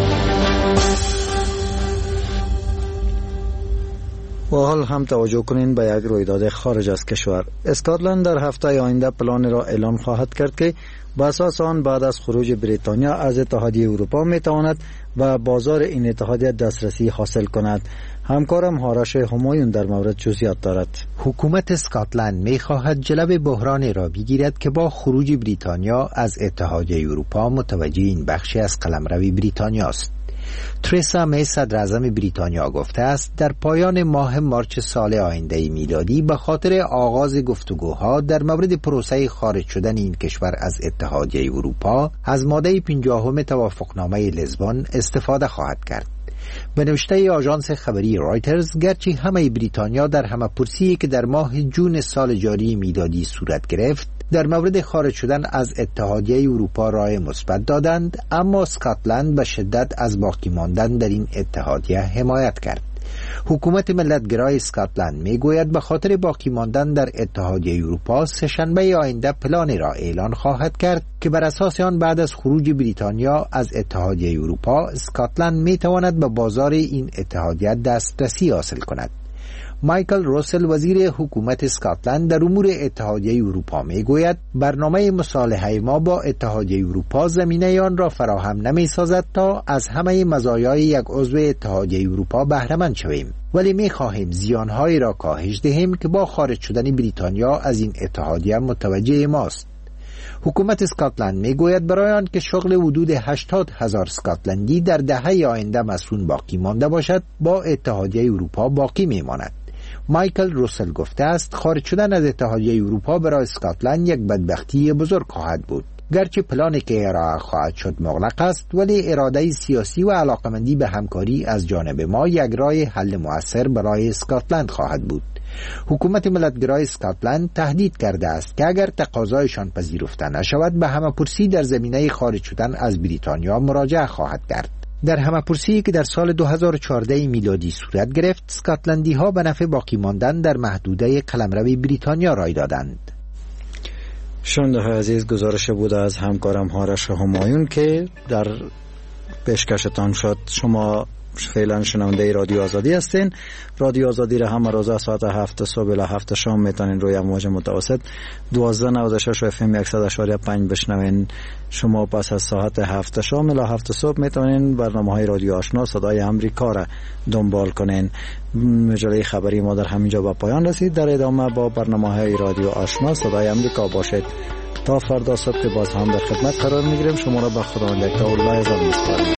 و حال هم توجه کنین به یک رویداد خارج از کشور. اسکاتلند در هفته آینده پلان را اعلام خواهد کرد که بر اساس آن بعد از خروج بریتانیا از اتحادیه اروپا میتواند و بازار این اتحادیه دسترسی حاصل کند. همکارم هاراش همایون در مورد جزئیات دارد. حکومت اسکاتلند می‌خواهد جلب بحران را بگیرد که با خروج بریتانیا از اتحادیه اروپا متوجه این بخشی از قلمرو بریتانیا است. ترسا می صدر اعظم بریتانیا گفته است در پایان ماه مارچ سال آینده میلادی به خاطر آغاز گفتگوها در مورد پروسه خارج شدن این کشور از اتحادیه اروپا از ماده 50 توافقنامه لیزبون استفاده خواهد کرد. به نوشته آژانس خبری رایترز گرچه همه بریتانیا در همه‌پرسی که در ماه جون سال جاری میلادی صورت گرفت در مورد خارج شدن از اتحادیه اروپا رای مثبت دادند، اما اسکاتلند به شدت از باقی ماندن در این اتحادیه حمایت کرد. حکومت ملتگرای اسکاتلند میگوید به خاطر باقی ماندن در اتحادیه اروپا سه‌شنبه آینده پلانی را اعلان خواهد کرد که بر اساس آن بعد از خروج بریتانیا از اتحادیه اروپا اسکاتلند میتواند به بازار این اتحادیه دسترسی حاصل کند. مایکل روسل وزیر حکومت اسکاتلند در امور اتحادیه اروپا میگوید برنامه مصالحه ما با اتحادیه اروپا زمینه آن را فراهم نمی‌سازد تا از همه مزایای یک عضو اتحادیه اروپا بهره مند شویم، ولی می‌خواهیم زیان‌هایی را کاهش دهیم که با خارج شدن بریتانیا از این اتحادیه متوجه ماست. حکومت اسکاتلند میگوید برای آن که شغل حدود 80,000 اسکاتلندی در دهه آینده مسئول باقی مانده باشد با اتحادیه اروپا باقی میماند. مایکل روسل گفته است خارج شدن از اتحادیه اروپا برای اسکاتلند یک بدبختی بزرگ خواهد بود. گرچه پلانی که ارائه خواهد شد مغلق است، ولی اراده سیاسی و علاقمندی به همکاری از جانب ما یک راه حل مؤثر برای اسکاتلند خواهد بود. حکومت ملتگرای اسکاتلند تهدید کرده است که اگر تقاضایشان پذیرفته نشود به همه‌پرسی در زمینه خارج شدن از بریتانیا مراجعه خواهد کرد. در همه‌پرسی که در سال 2014 میلادی صورت گرفت، اسکاتلندی ها به نفع باقی ماندن در محدوده قلمرو بریتانیا رای دادند. شنونده های عزیز، گزارش بود از همکارم هارش همایون که در پیشکشتان شد. شما فعلا شنونده رادیو آزادی هستین. رادیو آزادی را هم روز ساعت 7 صبح الی 7 شام میتونین روی امواج متوسط 1296 اف ام 100.5 بشنوین. شما پس از ساعت 7 شام الی 7 صبح میتونین برنامه‌های رادیو آشنا صدای آمریکا را دنبال کنین. مجله خبری ما در همینجا به پایان رسید. در ادامه با برنامه‌های رادیو آشنا صدای آمریکا باشید. تا فردا صبح که باز هم در خدمت قرار میگیریم. شما را به خداوند یکتا و لایزال میسپاریم.